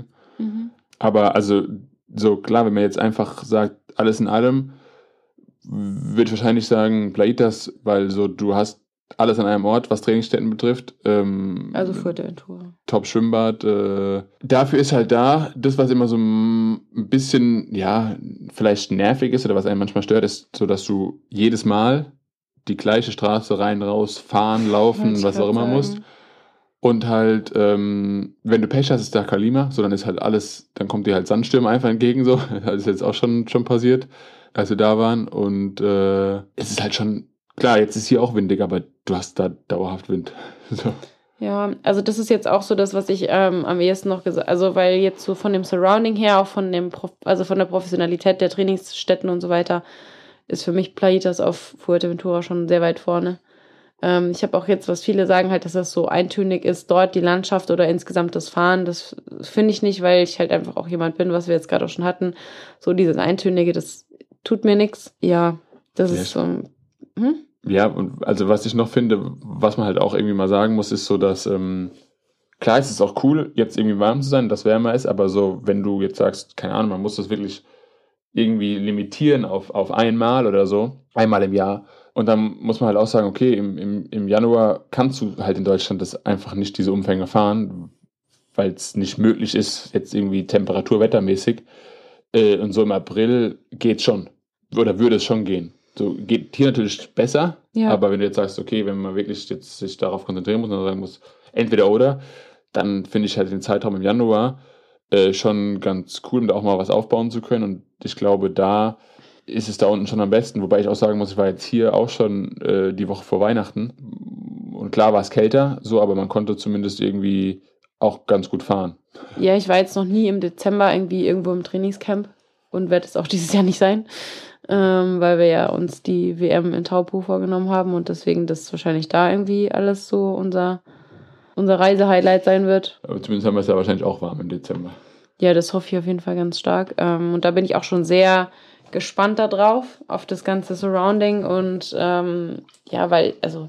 Aber also, so klar, wenn man jetzt einfach sagt, alles in allem, würde ich wahrscheinlich sagen Plaitas, weil so du hast alles an einem Ort, was Trainingsstätten betrifft. Also Fuerteventura. Top-Schwimmbad. Dafür ist halt da, das, was immer so ein bisschen, ja, vielleicht nervig ist oder was einen manchmal stört, ist so, dass du jedes Mal die gleiche Straße rein, raus, fahren, laufen, was auch immer musst. Und halt, wenn du Pech hast, ist da Kalima, so dann ist halt alles, dann kommt dir halt Sandstürme einfach entgegen, so. Das ist jetzt auch schon passiert, als wir da waren. Und es ist halt schon, klar, jetzt ist hier auch windig, aber du hast da dauerhaft Wind. So. Ja, also das ist jetzt auch so das, was ich am ehesten noch gesagt, also weil jetzt so von dem Surrounding her, auch von dem, also von der Professionalität der Trainingsstätten und so weiter, ist für mich Playitas auf Fuerteventura schon sehr weit vorne. Ich habe auch jetzt, was viele sagen halt, dass das so eintönig ist, dort die Landschaft oder insgesamt das Fahren, das finde ich nicht, weil ich halt einfach auch jemand bin, was wir jetzt gerade auch schon hatten, so dieses Eintönige, das tut mir nichts. Ja, das ist so. Ja, und also was ich noch finde, was man halt auch irgendwie mal sagen muss, ist so, dass klar ist es auch cool, jetzt irgendwie warm zu sein, dass wärmer ist, aber so, wenn du jetzt sagst, keine Ahnung, man muss das wirklich irgendwie limitieren auf einmal oder so, einmal im Jahr. Und dann muss man halt auch sagen, okay, im Januar kannst du halt in Deutschland das einfach nicht diese Umfänge fahren, weil es nicht möglich ist, jetzt irgendwie temperaturwettermäßig. Und so im April geht's schon. Oder würde es schon gehen. So geht hier natürlich besser, Ja. Aber wenn du jetzt sagst, okay, wenn man wirklich jetzt sich darauf konzentrieren muss und sagen muss, entweder oder, dann finde ich halt den Zeitraum im Januar schon ganz cool, um da auch mal was aufbauen zu können. Und ich glaube, da ist es da unten schon am besten. Wobei ich auch sagen muss, ich war jetzt hier auch schon die Woche vor Weihnachten. Und klar war es kälter, so, aber man konnte zumindest irgendwie auch ganz gut fahren. Ja, ich war jetzt noch nie im Dezember irgendwie irgendwo im Trainingscamp und werde es auch dieses Jahr nicht sein, weil wir ja uns die WM in Taupo vorgenommen haben und deswegen das wahrscheinlich da irgendwie alles so unser Reisehighlight sein wird. Aber zumindest haben wir es ja wahrscheinlich auch warm im Dezember. Ja, das hoffe ich auf jeden Fall ganz stark. Und da bin ich auch schon sehr gespannt darauf, auf das ganze Surrounding und ja, weil, also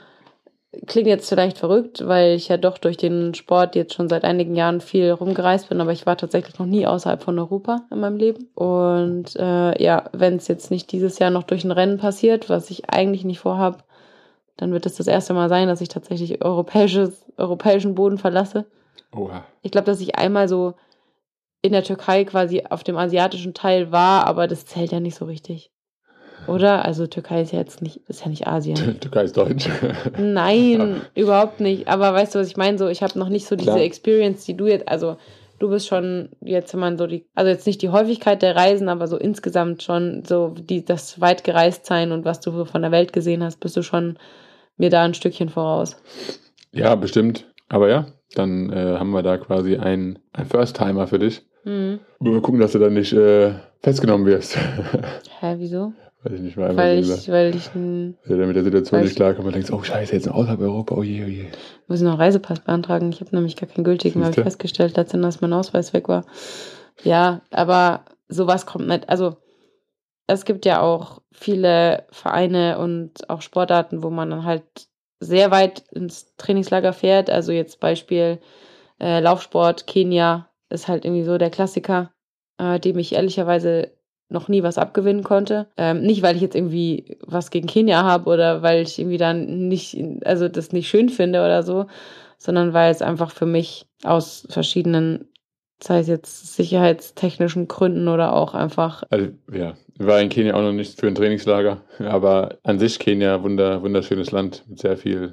klingt jetzt vielleicht verrückt, weil ich ja doch durch den Sport jetzt schon seit einigen Jahren viel rumgereist bin, aber ich war tatsächlich noch nie außerhalb von Europa in meinem Leben. Und ja, wenn es jetzt nicht dieses Jahr noch durch ein Rennen passiert, was ich eigentlich nicht vorhabe, dann wird es das erste Mal sein, dass ich tatsächlich europäischen Boden verlasse. Oha. Ich glaube, dass ich einmal so in der Türkei quasi auf dem asiatischen Teil war, aber das zählt ja nicht so richtig. Oder? Also Türkei ist ja jetzt nicht, ist ja nicht Asien. Türkei ist deutsch. Nein, überhaupt nicht. Aber weißt du, was ich meine? So, ich habe noch nicht so diese Klar. Experience, die du jetzt, also du bist schon jetzt, wenn man so also jetzt nicht die Häufigkeit der Reisen, aber so insgesamt schon so das weit gereist sein und was du so von der Welt gesehen hast, bist du schon mir da ein Stückchen voraus. Ja, bestimmt. Aber ja, dann haben wir da quasi einen First-Timer für dich. Mhm. Mal gucken, dass du dann nicht festgenommen wirst. Hä, wieso? Weiß ich nicht mal. Weil ich Weil du mit der Situation nicht klarkommst und denkst, oh scheiße, jetzt noch außerhalb Europa, oh je, oh je. Muss ich noch einen Reisepass beantragen? Ich habe nämlich gar keinen gültigen, habe ich festgestellt, letztendlich, dass mein Ausweis weg war. Ja, aber sowas kommt nicht. Also es gibt ja auch viele Vereine und auch Sportarten, wo man dann halt sehr weit ins Trainingslager fährt. Also jetzt Beispiel Laufsport, Kenia ist halt irgendwie so der Klassiker, dem ich ehrlicherweise noch nie was abgewinnen konnte. Nicht, weil ich jetzt irgendwie was gegen Kenia habe oder weil ich irgendwie dann nicht, also das nicht schön finde oder so, sondern weil es einfach für mich aus verschiedenen, sei es jetzt sicherheitstechnischen Gründen oder auch einfach. Also ja, ich war in Kenia auch noch nicht für ein Trainingslager, aber an sich Kenia, wunderschönes Land mit sehr viel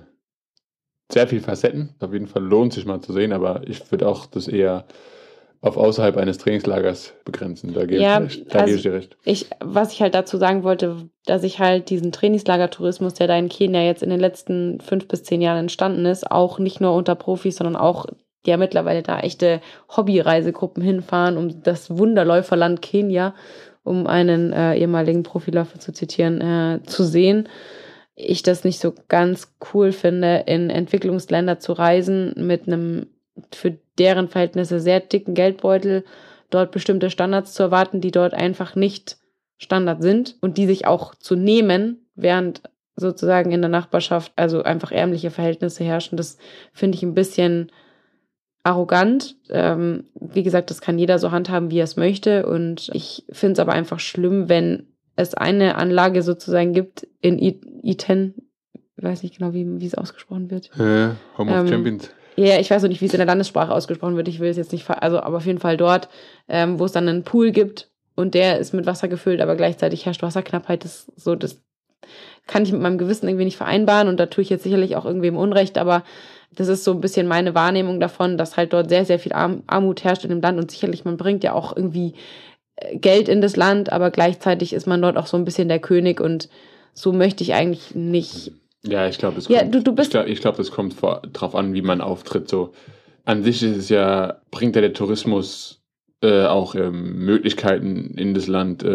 Facetten. Auf jeden Fall lohnt sich mal zu sehen, aber ich würde auch das eher auf außerhalb eines Trainingslagers begrenzen. Da gebe ich dir recht. Was ich halt dazu sagen wollte, dass ich halt diesen Trainingslagertourismus, der da in Kenia jetzt in den letzten 5 bis 10 Jahren entstanden ist, auch nicht nur unter Profis, sondern auch, die ja mittlerweile da echte Hobby-Reisegruppen hinfahren, um das Wunderläuferland Kenia, um einen ehemaligen Profiläufer zu zitieren, zu sehen. Ich das nicht so ganz cool finde, in Entwicklungsländer zu reisen mit einem für deren Verhältnisse sehr dicken Geldbeutel, dort bestimmte Standards zu erwarten, die dort einfach nicht Standard sind und die sich auch zu nehmen, während sozusagen in der Nachbarschaft also einfach ärmliche Verhältnisse herrschen. Das finde ich ein bisschen arrogant. Wie gesagt, das kann jeder so handhaben, wie er es möchte und ich finde es aber einfach schlimm, wenn es eine Anlage sozusagen gibt in Iten, weiß nicht genau, wie es ausgesprochen wird. Home of Champions. Ja, ich weiß noch nicht, wie es in der Landessprache ausgesprochen wird. Ich will es jetzt nicht, aber auf jeden Fall dort, wo es dann einen Pool gibt und der ist mit Wasser gefüllt, aber gleichzeitig herrscht Wasserknappheit. Das kann ich mit meinem Gewissen irgendwie nicht vereinbaren und da tue ich jetzt sicherlich auch irgendwem Unrecht, aber das ist so ein bisschen meine Wahrnehmung davon, dass halt dort sehr, sehr viel Armut herrscht in dem Land und sicherlich, man bringt ja auch irgendwie Geld in das Land, aber gleichzeitig ist man dort auch so ein bisschen der König und so möchte ich eigentlich nicht. Ja, ich glaube, das kommt drauf an, wie man auftritt. So an sich ist es ja, bringt ja der Tourismus auch Möglichkeiten in das Land,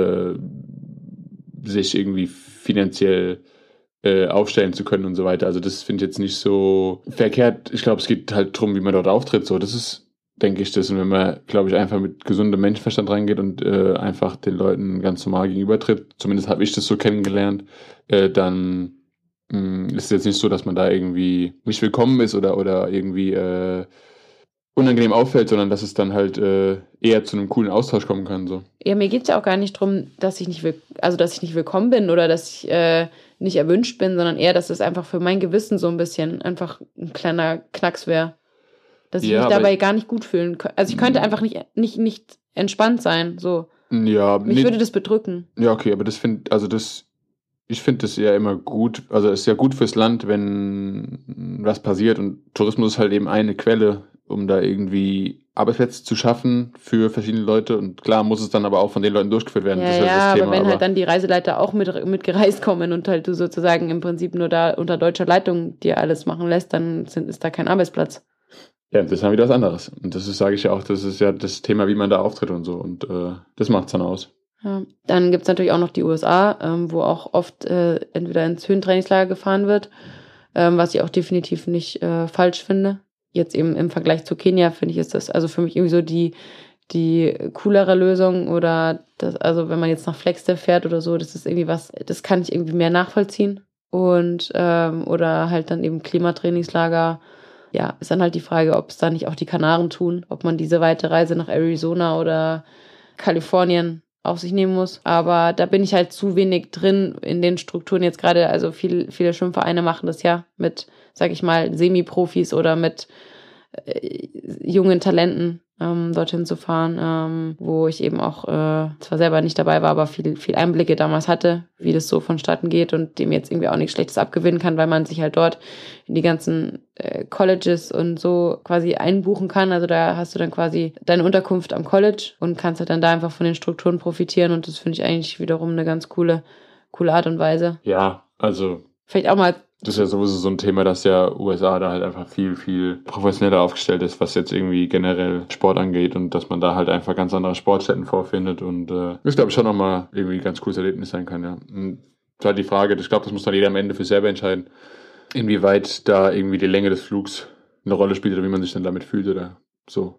sich irgendwie finanziell aufstellen zu können und so weiter. Also das finde ich jetzt nicht so verkehrt. Ich glaube, es geht halt darum, wie man dort auftritt. So, das ist, denke ich, das. Und wenn man, glaube ich, einfach mit gesundem Menschenverstand reingeht und einfach den Leuten ganz normal gegenübertritt, zumindest habe ich das so kennengelernt, dann ist es jetzt nicht so, dass man da irgendwie nicht willkommen ist oder irgendwie unangenehm auffällt, sondern dass es dann halt eher zu einem coolen Austausch kommen kann. So. Ja, mir geht es ja auch gar nicht darum, dass ich nicht willkommen bin oder dass ich nicht erwünscht bin, sondern eher, dass es einfach für mein Gewissen so ein bisschen einfach ein kleiner Knacks wäre. Dass ich mich dabei gar nicht gut fühlen könnte. Also ich könnte einfach nicht entspannt sein. So. Ja, mich würde das bedrücken. Ja, okay, aber ich finde das ja immer gut, also es ist ja gut fürs Land, wenn was passiert und Tourismus ist halt eben eine Quelle, um da irgendwie Arbeitsplätze zu schaffen für verschiedene Leute und klar muss es dann aber auch von den Leuten durchgeführt werden. Ja, das ist halt das Thema, aber wenn halt dann die Reiseleiter auch mitgereist kommen und halt du sozusagen im Prinzip nur da unter deutscher Leitung dir alles machen lässt, dann ist da kein Arbeitsplatz. Ja, das ist dann wieder was anderes. Und das ist, sage ich ja auch, das ist ja das Thema, wie man da auftritt und so und das macht's dann aus. Ja. Dann gibt es natürlich auch noch die USA, wo auch oft entweder ins Höhentrainingslager gefahren wird, was ich auch definitiv nicht falsch finde. Jetzt eben im Vergleich zu Kenia finde ich, ist das also für mich irgendwie so die coolere Lösung oder das, also wenn man jetzt nach Flagstaff fährt oder so, das ist irgendwie was, das kann ich irgendwie mehr nachvollziehen. Und oder halt dann eben Klimatrainingslager. Ja, ist dann halt die Frage, ob es da nicht auch die Kanaren tun, ob man diese weite Reise nach Arizona oder Kalifornien auf sich nehmen muss. Aber da bin ich halt zu wenig drin in den Strukturen jetzt gerade. Also viele Schwimmvereine machen das ja mit, sag ich mal, Semi-Profis oder mit jungen Talenten dorthin zu fahren, wo ich eben auch zwar selber nicht dabei war, aber viel Einblicke damals hatte, wie das so vonstatten geht und dem jetzt irgendwie auch nichts Schlechtes abgewinnen kann, weil man sich halt dort in die ganzen Colleges und so quasi einbuchen kann. Also da hast du dann quasi deine Unterkunft am College und kannst halt dann da einfach von den Strukturen profitieren und das finde ich eigentlich wiederum eine ganz coole Art und Weise. Ja, also vielleicht auch mal. Das ist ja sowieso so ein Thema, dass ja USA da halt einfach viel, viel professioneller aufgestellt ist, was jetzt irgendwie generell Sport angeht und dass man da halt einfach ganz andere Sportstätten vorfindet und das glaube ich schon nochmal irgendwie ein ganz cooles Erlebnis sein kann, ja. Und das ist halt die Frage, ich glaube, das muss dann jeder am Ende für selber entscheiden, inwieweit da irgendwie die Länge des Flugs eine Rolle spielt oder wie man sich dann damit fühlt oder so.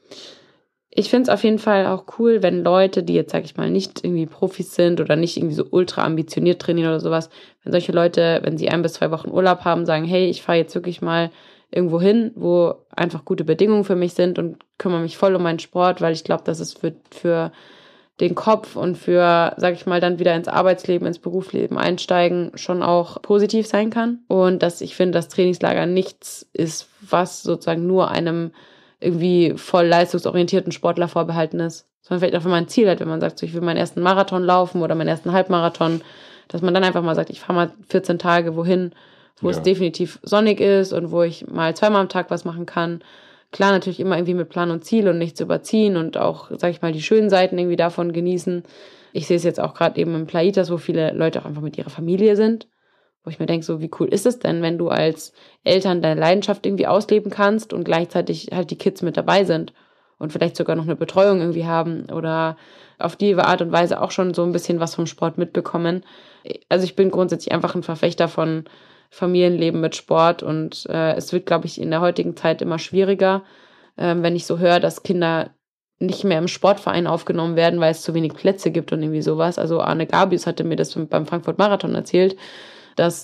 Ich finde es auf jeden Fall auch cool, wenn Leute, die jetzt, sag ich mal, nicht irgendwie Profis sind oder nicht irgendwie so ultra ambitioniert trainieren oder sowas, wenn solche Leute, wenn sie 1 bis 2 Wochen Urlaub haben, sagen, hey, ich fahre jetzt wirklich mal irgendwo hin, wo einfach gute Bedingungen für mich sind und kümmere mich voll um meinen Sport, weil ich glaube, dass es für den Kopf und für, sag ich mal, dann wieder ins Arbeitsleben, ins Berufsleben einsteigen, schon auch positiv sein kann. Und dass ich finde, dass Trainingslager nichts ist, was sozusagen nur einem irgendwie voll leistungsorientierten Sportler vorbehalten ist. Sondern vielleicht auch, wenn man ein Ziel hat, wenn man sagt, so, ich will meinen ersten Marathon laufen oder meinen ersten Halbmarathon, dass man dann einfach mal sagt, ich fahre mal 14 Tage wohin, wo es definitiv sonnig ist und wo ich mal 2-mal am Tag was machen kann. Klar, natürlich immer irgendwie mit Plan und Ziel und nichts überziehen und auch, sag ich mal, die schönen Seiten irgendwie davon genießen. Ich sehe es jetzt auch gerade eben in Playitas, wo viele Leute auch einfach mit ihrer Familie sind. Wo ich mir denke, so wie cool ist es denn, wenn du als Eltern deine Leidenschaft irgendwie ausleben kannst und gleichzeitig halt die Kids mit dabei sind und vielleicht sogar noch eine Betreuung irgendwie haben oder auf die Art und Weise auch schon so ein bisschen was vom Sport mitbekommen. Also ich bin grundsätzlich einfach ein Verfechter von Familienleben mit Sport und es wird, glaube ich, in der heutigen Zeit immer schwieriger, wenn ich so höre, dass Kinder nicht mehr im Sportverein aufgenommen werden, weil es zu wenig Plätze gibt und irgendwie sowas. Also Arne Gabius hatte mir das beim Frankfurt Marathon erzählt, dass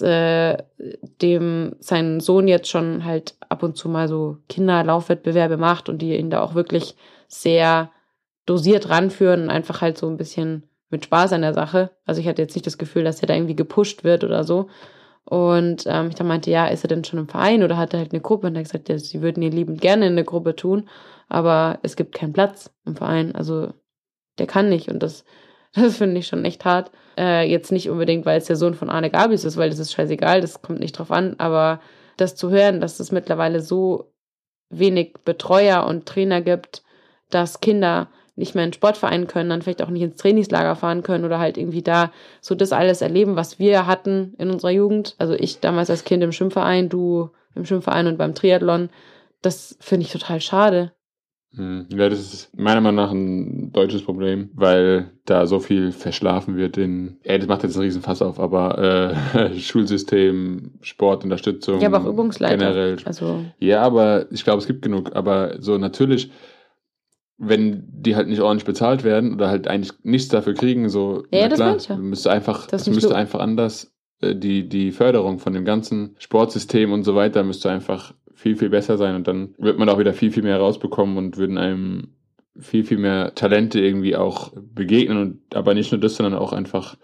dem sein Sohn jetzt schon halt ab und zu mal so Kinderlaufwettbewerbe macht und die ihn da auch wirklich sehr dosiert ranführen und einfach halt so ein bisschen mit Spaß an der Sache. Also ich hatte jetzt nicht das Gefühl, dass er da irgendwie gepusht wird oder so. Und ich dann meinte, ja, ist er denn schon im Verein oder hat er halt eine Gruppe? Und er hat gesagt, ja, sie würden ihn liebend gerne in eine Gruppe tun, aber es gibt keinen Platz im Verein. Also der kann nicht und das finde ich schon echt hart. Jetzt nicht unbedingt, weil es der Sohn von Arne Gabis ist, weil das ist scheißegal, das kommt nicht drauf an, aber das zu hören, dass es mittlerweile so wenig Betreuer und Trainer gibt, dass Kinder nicht mehr in den Sportverein können, dann vielleicht auch nicht ins Trainingslager fahren können oder halt irgendwie da so das alles erleben, was wir hatten in unserer Jugend. Also ich damals als Kind im Schwimmverein, du im Schwimmverein und beim Triathlon. Das finde ich total schade. Ja, das ist meiner Meinung nach ein deutsches Problem, weil da so viel verschlafen wird das macht jetzt einen riesen Fass auf, aber Schulsystem, Sportunterstützung. Ja, aber auch Übungsleiter. Generell. Also, ja, aber ich glaube, es gibt genug. Aber so natürlich, wenn die halt nicht ordentlich bezahlt werden oder halt eigentlich nichts dafür kriegen, so, ja, na das klar, meine ich ja. es müsste einfach anders, die Förderung von dem ganzen Sportsystem und so weiter müsste einfach viel, viel besser sein und dann wird man auch wieder viel, viel mehr rausbekommen und würden einem viel, viel mehr Talente irgendwie auch begegnen und aber nicht nur das, sondern auch einfach,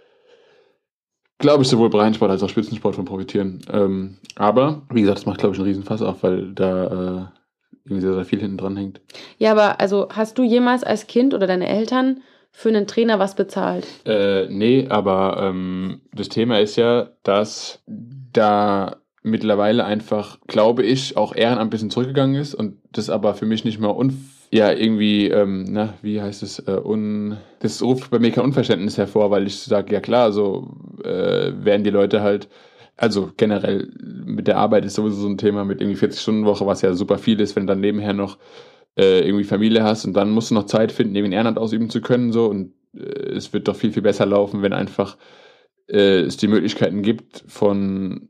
glaube ich, sowohl Breitensport als auch Spitzensport von profitieren. Aber, wie gesagt, das macht, glaube ich, einen riesen Fass auf, weil da irgendwie sehr, sehr viel hinten dran hängt. Ja, aber also hast du jemals als Kind oder deine Eltern für einen Trainer was bezahlt? Nee, aber das Thema ist ja, dass da mittlerweile einfach, glaube ich, auch Ehrenamt ein bisschen zurückgegangen ist und das aber für mich nicht mehr irgendwie, wie heißt es, das ruft bei mir kein Unverständnis hervor, weil ich sage, ja klar, so werden die Leute halt, also generell mit der Arbeit ist sowieso so ein Thema mit irgendwie 40-Stunden-Woche, was ja super viel ist, wenn du dann nebenher noch irgendwie Familie hast und dann musst du noch Zeit finden, irgendwie ein Ehrenamt ausüben zu können, so und es wird doch viel, viel besser laufen, wenn einfach es die Möglichkeiten gibt von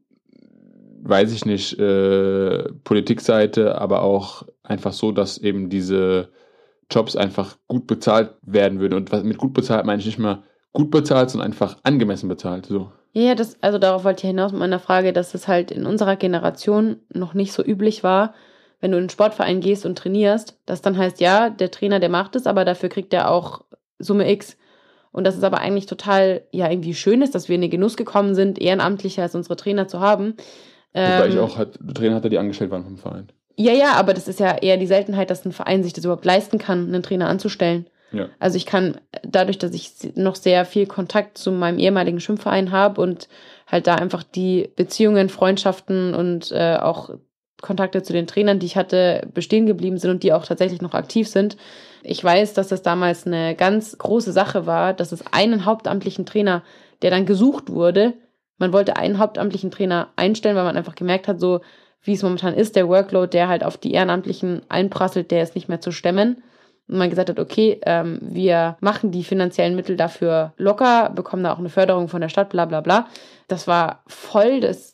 weiß ich nicht, Politikseite, aber auch einfach so, dass eben diese Jobs einfach gut bezahlt werden würden. Und mit gut bezahlt meine ich nicht mal gut bezahlt, sondern einfach angemessen bezahlt. So. Ja, also darauf wollte ich hinaus mit meiner Frage, dass es halt in unserer Generation noch nicht so üblich war, wenn du in einen Sportverein gehst und trainierst, dass dann heißt, ja, der Trainer, der macht es, aber dafür kriegt er auch Summe X. Und dass es aber eigentlich total, ja, irgendwie schön ist, dass wir in den Genuss gekommen sind, ehrenamtlicher als unsere Trainer zu haben. Wobei ich auch Trainer hatte, die angestellt waren vom Verein. Ja, aber das ist ja eher die Seltenheit, dass ein Verein sich das überhaupt leisten kann, einen Trainer anzustellen. Ja. Also ich kann, dadurch, dass ich noch sehr viel Kontakt zu meinem ehemaligen Schwimmverein habe und halt da einfach die Beziehungen, Freundschaften und auch Kontakte zu den Trainern, die ich hatte, bestehen geblieben sind und die auch tatsächlich noch aktiv sind. Ich weiß, dass das damals eine ganz große Sache war, dass es einen hauptamtlichen Trainer, der dann gesucht wurde, man wollte einen hauptamtlichen Trainer einstellen, weil man einfach gemerkt hat, so wie es momentan ist, der Workload, der halt auf die Ehrenamtlichen einprasselt, der ist nicht mehr zu stemmen. Und man gesagt hat, okay, wir machen die finanziellen Mittel dafür locker, bekommen da auch eine Förderung von der Stadt, bla bla bla. Das war voll das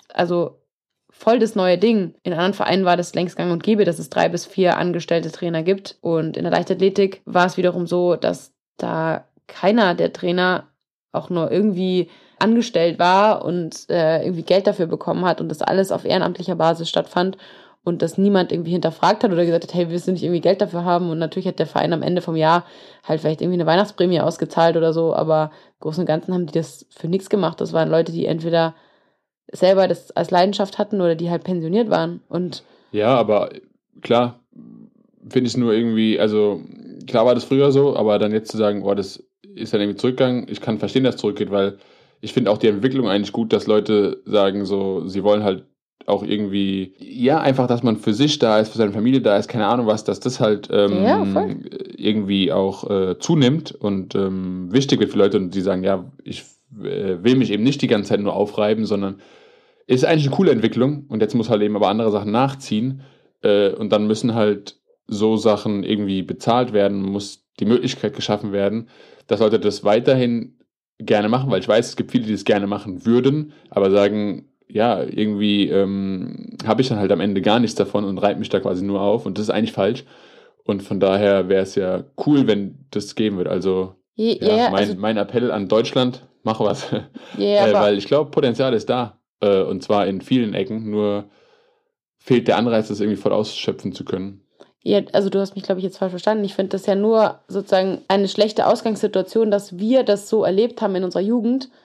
neue Ding. In anderen Vereinen war das längst gang und gäbe, dass es 3 bis 4 angestellte Trainer gibt. Und in der Leichtathletik war es wiederum so, dass da keiner der Trainer auch nur irgendwie angestellt war und irgendwie Geld dafür bekommen hat und das alles auf ehrenamtlicher Basis stattfand und dass niemand irgendwie hinterfragt hat oder gesagt hat, hey, wir müssen nicht irgendwie Geld dafür haben und natürlich hat der Verein am Ende vom Jahr halt vielleicht irgendwie eine Weihnachtsprämie ausgezahlt oder so, aber im Großen und Ganzen haben die das für nichts gemacht. Das waren Leute, die entweder selber das als Leidenschaft hatten oder die halt pensioniert waren. Und ja, aber klar, finde ich es nur irgendwie, also klar war das früher so, aber dann jetzt zu sagen, oh, das ist dann irgendwie zurückgegangen, ich kann verstehen, dass es zurückgeht, weil ich finde auch die Entwicklung eigentlich gut, dass Leute sagen so, sie wollen halt auch irgendwie, ja, einfach, dass man für sich da ist, für seine Familie da ist, keine Ahnung was, dass das halt irgendwie auch zunimmt und wichtig wird für Leute und die sagen, ja, ich will mich eben nicht die ganze Zeit nur aufreiben, sondern ist eigentlich eine coole Entwicklung und jetzt muss halt eben aber andere Sachen nachziehen und dann müssen halt so Sachen irgendwie bezahlt werden, muss die Möglichkeit geschaffen werden, dass Leute das weiterhin gerne machen, weil ich weiß, es gibt viele, die das gerne machen würden, aber sagen, ja, irgendwie habe ich dann halt am Ende gar nichts davon und reibe mich da quasi nur auf und das ist eigentlich falsch und von daher wäre es ja cool, wenn das geben wird, also mein Appell an Deutschland, mach was, weil ich glaube, Potenzial ist da und zwar in vielen Ecken, nur fehlt der Anreiz, das irgendwie voll ausschöpfen zu können. Ja, also du hast mich, glaube ich, jetzt falsch verstanden. Ich finde das ja nur sozusagen eine schlechte Ausgangssituation, dass wir das so erlebt haben in unserer Jugend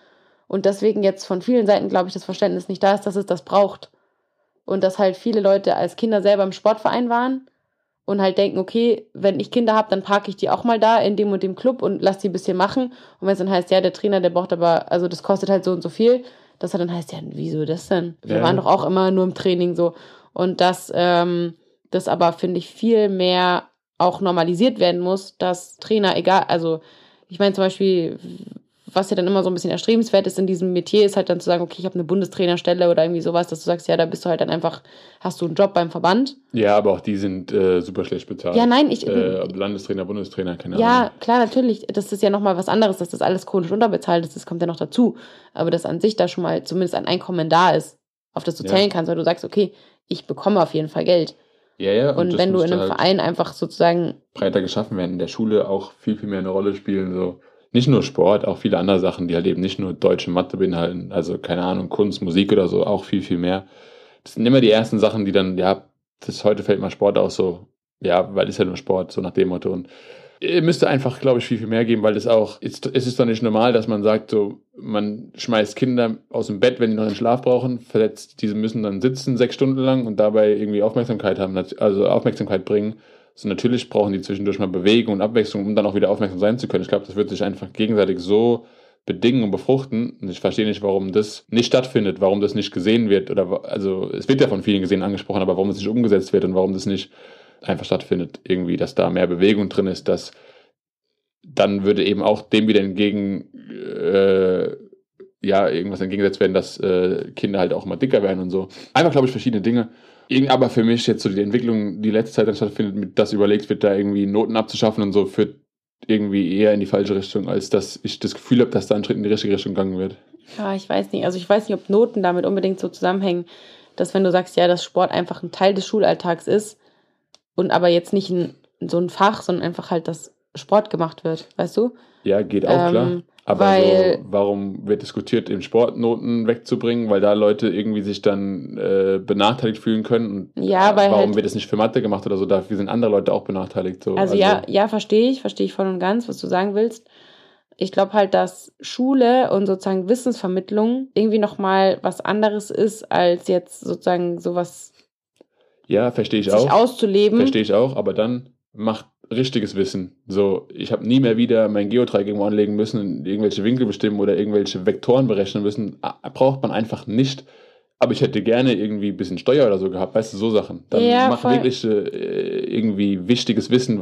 Und deswegen jetzt von vielen Seiten, glaube ich, das Verständnis nicht da ist, dass es das braucht. Und dass halt viele Leute als Kinder selber im Sportverein waren und halt denken, okay, wenn ich Kinder habe, dann parke ich die auch mal da in dem und dem Club und lass die ein bisschen machen. Und wenn es dann heißt, ja, der Trainer, der braucht aber, also das kostet halt so und so viel, dass er dann heißt, ja, wieso das denn? Wir waren doch auch immer nur im Training so. Und dass das aber, finde ich, viel mehr auch normalisiert werden muss, dass Trainer, egal, also ich meine zum Beispiel, was ja dann immer so ein bisschen erstrebenswert ist in diesem Metier, ist halt dann zu sagen, okay, ich habe eine Bundestrainerstelle oder irgendwie sowas, dass du sagst, ja, da bist du halt dann einfach, hast du einen Job beim Verband. Ja, aber auch die sind super schlecht bezahlt. Ja, nein, Landestrainer, Bundestrainer, keine Ahnung. Ja, klar, natürlich, das ist ja nochmal was anderes, dass das alles chronisch unterbezahlt ist, das kommt ja noch dazu. Aber dass an sich da schon mal zumindest ein Einkommen da ist, auf das du zählen kannst, weil du sagst, okay, ich bekomme auf jeden Fall Geld. Ja. Und wenn du in einem halt Verein einfach sozusagen breiter geschaffen werden, in der Schule auch viel, viel mehr eine Rolle spielen, so. Nicht nur Sport, auch viele andere Sachen, die halt eben nicht nur Deutsch und Mathe beinhalten, also keine Ahnung, Kunst, Musik oder so, auch viel, viel mehr. Das sind immer die ersten Sachen, die dann, ja, heute fällt mal Sport aus, so, ja, weil ist ja nur Sport, so nach dem Motto. Und müsste einfach, glaube ich, viel, viel mehr geben, weil es ist doch nicht normal, dass man sagt, so, man schmeißt Kinder aus dem Bett, wenn die noch einen Schlaf brauchen, verletzt, diese müssen dann sitzen 6 Stunden lang und dabei irgendwie Aufmerksamkeit haben, also Aufmerksamkeit bringen. So, natürlich brauchen die zwischendurch mal Bewegung und Abwechslung, um dann auch wieder aufmerksam sein zu können. Ich glaube, das wird sich einfach gegenseitig so bedingen und befruchten. Und ich verstehe nicht, warum das nicht stattfindet, warum das nicht gesehen wird. Also es wird ja von vielen gesehen angesprochen, aber warum das nicht umgesetzt wird und warum das nicht einfach stattfindet. Irgendwie, dass da mehr Bewegung drin ist, dass dann würde eben auch dem wieder irgendwas entgegengesetzt werden, dass Kinder halt auch mal dicker werden und so. Einfach, glaube ich, verschiedene Dinge. Aber für mich jetzt so die Entwicklung, die letzte Zeit dann stattfindet, mit das überlegt wird, da irgendwie Noten abzuschaffen und so, führt irgendwie eher in die falsche Richtung, als dass ich das Gefühl habe, dass da ein Schritt in die richtige Richtung gegangen wird. Ja, ich weiß nicht. Also ich weiß nicht, ob Noten damit unbedingt so zusammenhängen, dass wenn du sagst, ja, dass Sport einfach ein Teil des Schulalltags ist und aber jetzt nicht so ein Fach, sondern einfach halt, dass Sport gemacht wird, weißt du? Ja, geht auch klar. Aber so, warum wird diskutiert, eben Sportnoten wegzubringen, weil da Leute irgendwie sich dann benachteiligt fühlen können? Und warum wird es nicht für Mathe gemacht oder so? Dafür sind andere Leute auch benachteiligt. So. Also ja, verstehe ich voll und ganz, was du sagen willst. Ich glaube halt, dass Schule und sozusagen Wissensvermittlung irgendwie nochmal was anderes ist, als jetzt sozusagen sowas verstehe ich sich auch. Auszuleben. Verstehe ich auch, aber dann macht richtiges Wissen. So, ich habe nie mehr wieder mein Geodreieck irgendwo anlegen müssen, irgendwelche Winkel bestimmen oder irgendwelche Vektoren berechnen müssen. Braucht man einfach nicht. Aber ich hätte gerne irgendwie ein bisschen Steuer oder so gehabt, weißt du, so Sachen. Dann macht wirklich irgendwie wichtiges Wissen,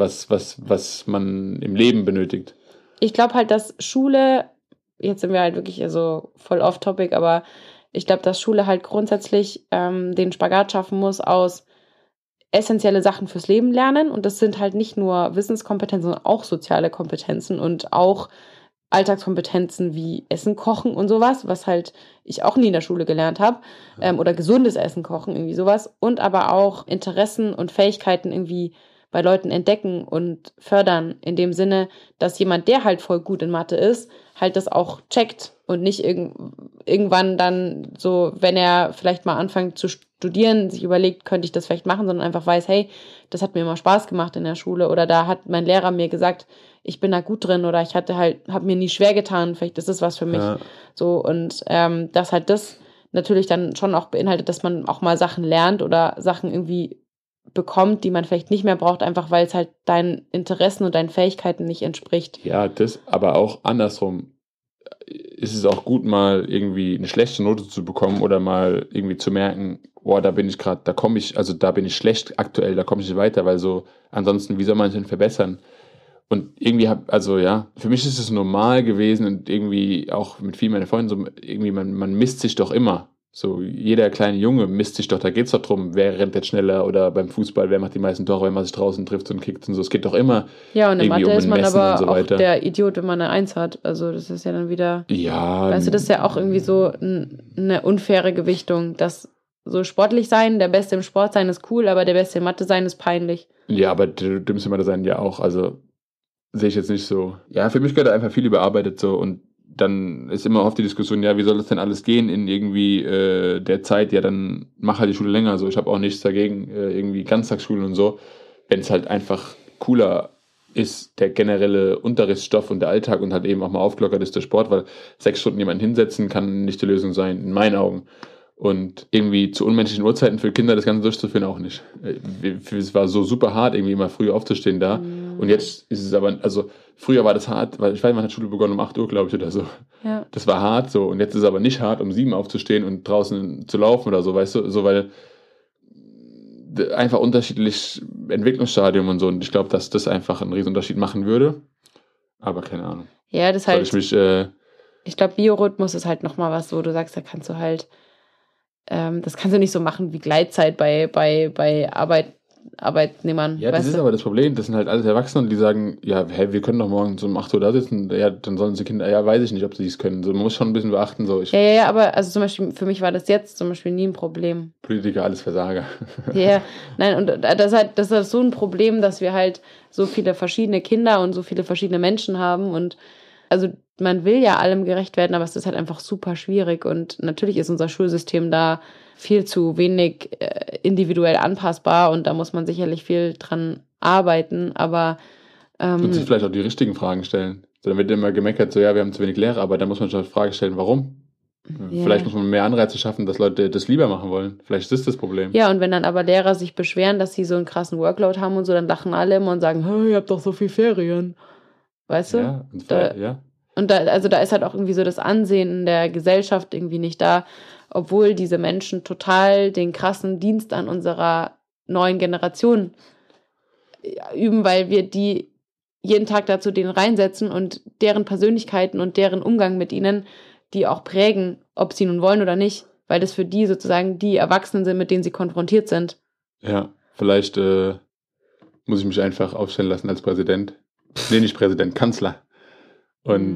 was man im Leben benötigt. Ich glaube halt, dass Schule, jetzt sind wir halt wirklich also voll off-topic, aber ich glaube, dass Schule halt grundsätzlich den Spagat schaffen muss aus essentielle Sachen fürs Leben lernen und das sind halt nicht nur Wissenskompetenzen, sondern auch soziale Kompetenzen und auch Alltagskompetenzen wie Essen kochen und sowas, was halt ich auch nie in der Schule gelernt habe oder gesundes Essen kochen, irgendwie sowas und aber auch Interessen und Fähigkeiten irgendwie bei Leuten entdecken und fördern in dem Sinne, dass jemand, der halt voll gut in Mathe ist, halt das auch checkt und nicht irgendwann dann so, wenn er vielleicht mal anfängt zu studieren, sich überlegt, könnte ich das vielleicht machen, sondern einfach weiß, hey, das hat mir immer Spaß gemacht in der Schule oder da hat mein Lehrer mir gesagt, ich bin da gut drin oder ich habe mir nie schwer getan, vielleicht ist das was für mich. Ja. So und dass halt das natürlich dann schon auch beinhaltet, dass man auch mal Sachen lernt oder Sachen irgendwie bekommt, die man vielleicht nicht mehr braucht, einfach weil es halt deinen Interessen und deinen Fähigkeiten nicht entspricht. Ja, das, aber auch andersrum ist es auch gut, mal irgendwie eine schlechte Note zu bekommen oder mal irgendwie zu merken, da bin ich schlecht aktuell, da komme ich nicht weiter, weil so, ansonsten, wie soll man sich denn verbessern? Und irgendwie für mich ist es normal gewesen und irgendwie auch mit vielen meiner Freunde so, irgendwie man misst sich doch immer. So, jeder kleine Junge misst sich doch, da geht's doch drum, wer rennt jetzt schneller oder beim Fußball, wer macht die meisten Tore, wenn man sich draußen trifft und kickt und so. Es geht doch immer ja, und in Mathe ist man Messen aber so auch der Idiot, wenn man eine 1 hat. Also das ist ja dann wieder, weißt du, das ist ja auch irgendwie so eine unfaire Gewichtung, dass so sportlich sein, der Beste im Sport sein ist cool, aber der Beste in Mathe sein ist peinlich. Ja, aber der Dümmste in Mathe sein ja auch, also sehe ich jetzt nicht so. Ja, für mich gehört da einfach viel überarbeitet so und dann ist immer oft die Diskussion, ja, wie soll das denn alles gehen in irgendwie der Zeit? Ja, dann mach halt die Schule länger. So, ich habe auch nichts dagegen, irgendwie Ganztagsschulen und so, wenn es halt einfach cooler ist der generelle Unterrichtsstoff und der Alltag und halt eben auch mal aufgelockert ist der Sport, weil 6 Stunden jemanden hinsetzen kann nicht die Lösung sein, in meinen Augen. Und irgendwie zu unmenschlichen Uhrzeiten für Kinder das Ganze durchzuführen auch nicht. Es war so super hart, irgendwie immer früh aufzustehen da. Und jetzt ist es aber, also früher war das hart, weil ich weiß, man hat Schule begonnen um 8 Uhr, glaube ich, oder so. Ja. Das war hart so. Und jetzt ist es aber nicht hart, um 7 aufzustehen und draußen zu laufen oder so, weißt du, so, weil einfach unterschiedlich Entwicklungsstadium und so. Und ich glaube, dass das einfach einen riesen Unterschied machen würde. Aber keine Ahnung. Ja, das Soll halt, ich mich, ich glaube, Biorhythmus ist halt nochmal was, wo du sagst, da kannst du halt, das kannst du nicht so machen wie Gleitzeit bei Arbeitnehmern. ja, das weißt ist du? aber das Problem. Das sind halt alles Erwachsene, die sagen, ja, hey, wir können doch morgen um 8 Uhr da sitzen. Ja, dann sollen sie Kinder, ja, weiß ich nicht, ob sie es können. So, man muss schon ein bisschen beachten. So, Ja, aber also zum Beispiel, für mich war das jetzt zum Beispiel nie ein Problem. Politiker, alles Versager. Ja, nein, und das ist so ein Problem, dass wir halt so viele verschiedene Kinder und so viele verschiedene Menschen haben und also man will ja allem gerecht werden, aber es ist halt einfach super schwierig und natürlich ist unser Schulsystem da viel zu wenig individuell anpassbar und da muss man sicherlich viel dran arbeiten, aber Und sich vielleicht auch die richtigen Fragen stellen. So, dann wird immer gemeckert, so, ja, wir haben zu wenig Lehrer, aber dann muss man schon die Frage stellen, warum? Ja. Vielleicht muss man mehr Anreize schaffen, dass Leute das lieber machen wollen. Vielleicht ist das das Problem. Ja, und wenn dann aber Lehrer sich beschweren, dass sie so einen krassen Workload haben und so, dann lachen alle immer und sagen, hey, ihr habt doch so viel Ferien. Weißt du? Ja, und vielleicht, ja. Und da ist halt auch irgendwie so das Ansehen in der Gesellschaft irgendwie nicht da, obwohl diese Menschen total den krassen Dienst an unserer neuen Generation üben, weil wir die jeden Tag dazu denen reinsetzen und deren Persönlichkeiten und deren Umgang mit ihnen, die auch prägen, ob sie nun wollen oder nicht, weil das für die sozusagen die Erwachsenen sind, mit denen sie konfrontiert sind. Ja, vielleicht muss ich mich einfach aufstellen lassen als Präsident. Nee, nicht Präsident, Kanzler. Und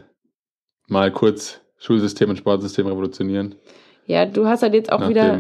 mal kurz Schulsystem und Sportsystem revolutionieren. Ja, du hast halt jetzt auch wieder...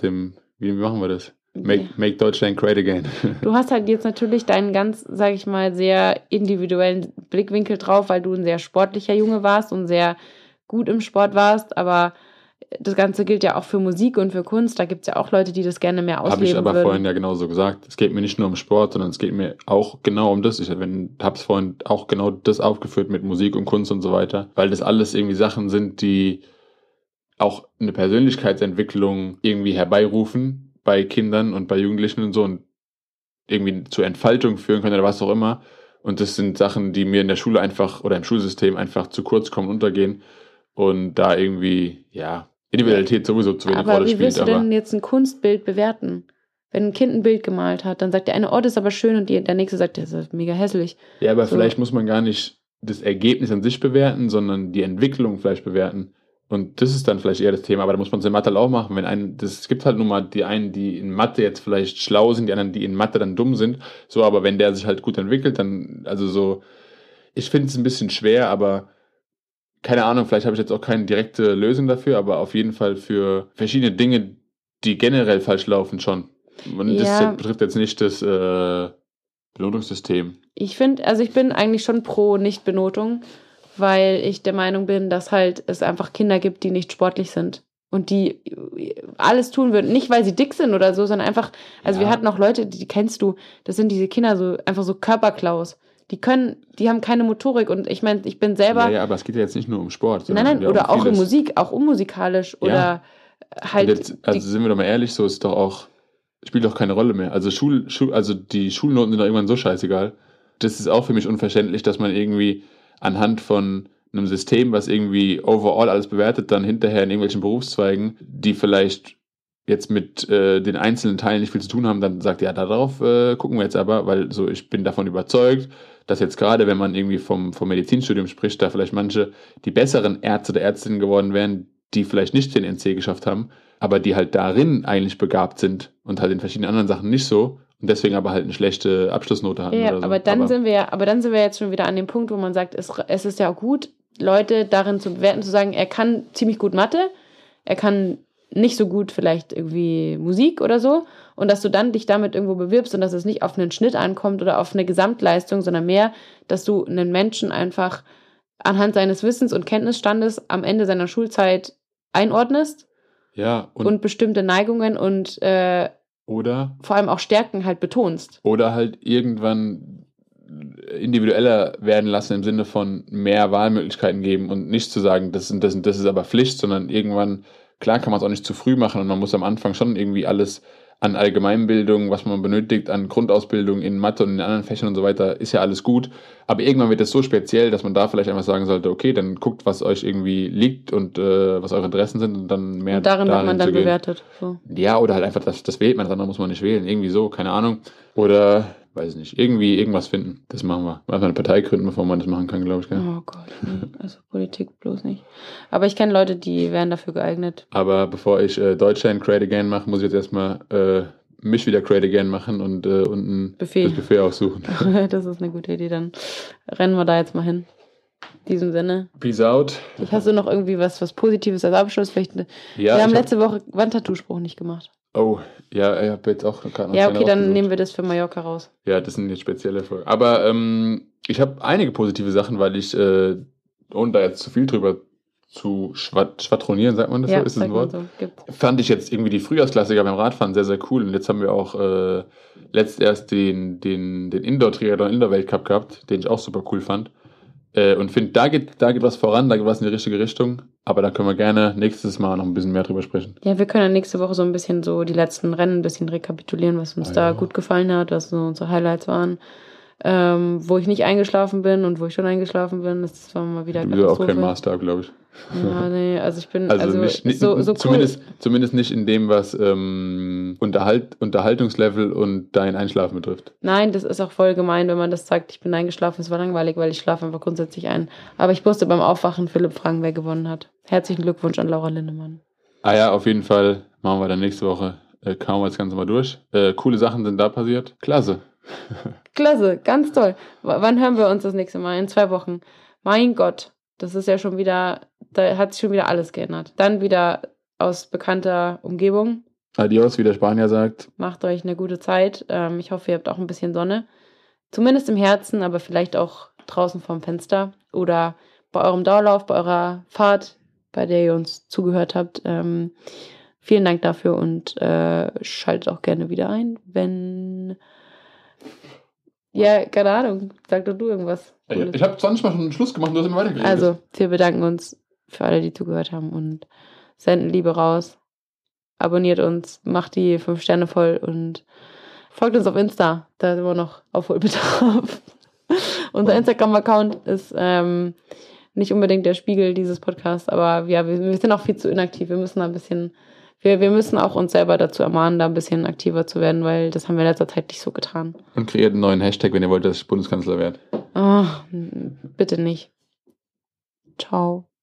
Wie machen wir das? Make Deutschland great again. Du hast halt jetzt natürlich deinen ganz, sag ich mal, sehr individuellen Blickwinkel drauf, weil du ein sehr sportlicher Junge warst und sehr gut im Sport warst, aber das Ganze gilt ja auch für Musik und für Kunst. Da gibt es ja auch Leute, die das gerne mehr ausleben würden. Habe ich aber würden. vorhin ja genauso gesagt. Es geht mir nicht nur um Sport, sondern es geht mir auch genau um das. Ich habe es vorhin auch genau das aufgeführt mit Musik und Kunst und so weiter, weil das alles irgendwie Sachen sind, die auch eine Persönlichkeitsentwicklung irgendwie herbeirufen bei Kindern und bei Jugendlichen und so und irgendwie zur Entfaltung führen können oder was auch immer. Und das sind Sachen, die mir in der Schule einfach oder im Schulsystem einfach zu kurz kommen, untergehen und da irgendwie, ja, Individualität sowieso zu wenig Rolle Aber wie spielt. willst du denn jetzt ein Kunstbild bewerten? Wenn ein Kind ein Bild gemalt hat, dann sagt der eine, oh, das ist aber schön und der nächste sagt, das ist mega hässlich. Ja, aber So. vielleicht muss man gar nicht das Ergebnis an sich bewerten, sondern die Entwicklung vielleicht bewerten. Und das ist dann vielleicht eher das Thema, aber da muss man es in Mathe halt auch machen. Es gibt halt nun mal die einen, die in Mathe jetzt vielleicht schlau sind, die anderen, die in Mathe dann dumm sind. So, aber wenn der sich halt gut entwickelt, dann, also so, ich finde es ein bisschen schwer, aber keine Ahnung, vielleicht habe ich jetzt auch keine direkte Lösung dafür, aber auf jeden Fall für verschiedene Dinge, die generell falsch laufen, schon. Und das betrifft jetzt nicht das Belohnungssystem. Ich bin eigentlich schon pro Nichtbenotung, weil ich der Meinung bin, dass halt es einfach Kinder gibt, die nicht sportlich sind und die alles tun würden. Nicht, weil sie dick sind oder so, sondern einfach, also wir hatten auch Leute, die kennst du, das sind diese Kinder, so einfach so Körperklaus. Die haben keine Motorik und ich meine, ich bin selber... Ja, aber es geht ja jetzt nicht nur um Sport. Nein, oder auch in Musik, auch unmusikalisch oder halt... Jetzt, also sind wir doch mal ehrlich, so ist doch auch, spielt doch keine Rolle mehr. Also also die Schulnoten sind doch irgendwann so scheißegal. Das ist auch für mich unverständlich, dass man irgendwie anhand von einem System, was irgendwie overall alles bewertet, dann hinterher in irgendwelchen Berufszweigen, die vielleicht jetzt mit den einzelnen Teilen nicht viel zu tun haben, dann sagt, ja, darauf gucken wir jetzt aber, weil so ich bin davon überzeugt, dass jetzt gerade, wenn man irgendwie vom Medizinstudium spricht, da vielleicht manche die besseren Ärzte oder Ärztinnen geworden wären, die vielleicht nicht den NC geschafft haben, aber die halt darin eigentlich begabt sind und halt in verschiedenen anderen Sachen nicht so und deswegen aber halt eine schlechte Abschlussnote hatten. Ja, oder so. aber dann sind wir jetzt schon wieder an dem Punkt, wo man sagt, es ist ja gut, Leute darin zu bewerten, zu sagen, er kann ziemlich gut Mathe, er kann nicht so gut vielleicht irgendwie Musik oder so und dass du dann dich damit irgendwo bewirbst und dass es nicht auf einen Schnitt ankommt oder auf eine Gesamtleistung, sondern mehr, dass du einen Menschen einfach anhand seines Wissens- und Kenntnisstandes am Ende seiner Schulzeit einordnest und bestimmte Neigungen und oder vor allem auch Stärken halt betonst. Oder halt irgendwann individueller werden lassen im Sinne von mehr Wahlmöglichkeiten geben und nicht zu sagen, das ist aber Pflicht, sondern irgendwann, klar kann man es auch nicht zu früh machen und man muss am Anfang schon irgendwie alles an Allgemeinbildung, was man benötigt, an Grundausbildung in Mathe und in anderen Fächern und so weiter, ist ja alles gut. Aber irgendwann wird es so speziell, dass man da vielleicht einfach sagen sollte, okay, dann guckt, was euch irgendwie liegt und was eure Interessen sind und dann mehr Und darin wird man dann bewertet. So. Ja, oder halt einfach, das wählt man, das andere muss man nicht wählen. Irgendwie so, keine Ahnung. Oder, weiß ich nicht, irgendwie irgendwas finden. Das machen wir. Mal eine Partei gründen, bevor man das machen kann, glaube ich. Gell? Oh Gott, nee. Also Politik bloß nicht. Aber ich kenne Leute, die wären dafür geeignet. Aber bevor ich Deutschland Create Again mache, muss ich jetzt erstmal mich wieder Create Again machen und unten das Buffet aussuchen. Das ist eine gute Idee, dann rennen wir da jetzt mal hin. In diesem Sinne. Peace out. Hast du noch irgendwie was Positives als Abschluss? Wir haben letzte Woche Wandtattoo-Spruch nicht gemacht. Oh, ja, ich habe jetzt auch gerade noch Ja, okay, dann nehmen wir das für Mallorca raus. Ja, das sind jetzt spezielle Folgen. Aber ich habe einige positive Sachen, weil ich, ohne da jetzt zu viel drüber zu schwadronieren, sagt man das so? Ist das ein Wort? So. Fand ich jetzt irgendwie die Frühjahrsklassiker beim Radfahren sehr, sehr cool. Und jetzt haben wir auch letzt erst den Indoor-Triathlon, Indoor-Weltcup gehabt, den ich auch super cool fand. Und finde, da geht was voran, da geht was in die richtige Richtung. Aber da können wir gerne nächstes Mal noch ein bisschen mehr drüber sprechen. Ja, wir können dann nächste Woche so ein bisschen so die letzten Rennen ein bisschen rekapitulieren, was uns da gut gefallen hat, was so unsere Highlights waren. Wo ich nicht eingeschlafen bin und wo ich schon eingeschlafen bin, das war mal wieder Katastrophe. Du bist auch kein Master, glaube ich. Ja, nee, also ich bin nicht, so zumindest nicht in dem, was Unterhaltungslevel und dein Einschlafen betrifft. Nein, das ist auch voll gemein, wenn man das sagt, ich bin eingeschlafen, es war langweilig, weil ich schlafe einfach grundsätzlich ein. Aber ich musste beim Aufwachen Philipp fragen, wer gewonnen hat. Herzlichen Glückwunsch an Laura Lindemann. Ah ja, auf jeden Fall machen wir dann nächste Woche. Kauen wir das Ganze mal durch. Coole Sachen sind da passiert. Klasse. Klasse, ganz toll. Wann hören wir uns das nächste Mal? In 2 Wochen. Mein Gott, das ist ja schon wieder, da hat sich schon wieder alles geändert. Dann wieder aus bekannter Umgebung. Adios, wie der Spanier sagt. Macht euch eine gute Zeit. Ich hoffe, ihr habt auch ein bisschen Sonne. Zumindest im Herzen, aber vielleicht auch draußen vorm Fenster oder bei eurem Dauerlauf, bei eurer Fahrt, bei der ihr uns zugehört habt. Vielen Dank dafür und schaltet auch gerne wieder ein, wenn... Ja, keine Ahnung. Sag doch du irgendwas. Ich habe 20 Mal schon einen Schluss gemacht und du hast immer weitergeredet. Also, wir bedanken uns für alle, die zugehört haben und senden Liebe raus. Abonniert uns, macht die 5 Sterne voll und folgt uns auf Insta. Da sind wir noch Aufholbedarf. Unser Instagram-Account ist nicht unbedingt der Spiegel dieses Podcasts, aber ja, wir sind auch viel zu inaktiv. Wir müssen da ein bisschen... Wir müssen auch uns selber dazu ermahnen, da ein bisschen aktiver zu werden, weil das haben wir in letzter Zeit nicht so getan. Und kreiert einen neuen Hashtag, wenn ihr wollt, dass ich Bundeskanzler werde. Oh, bitte nicht. Ciao.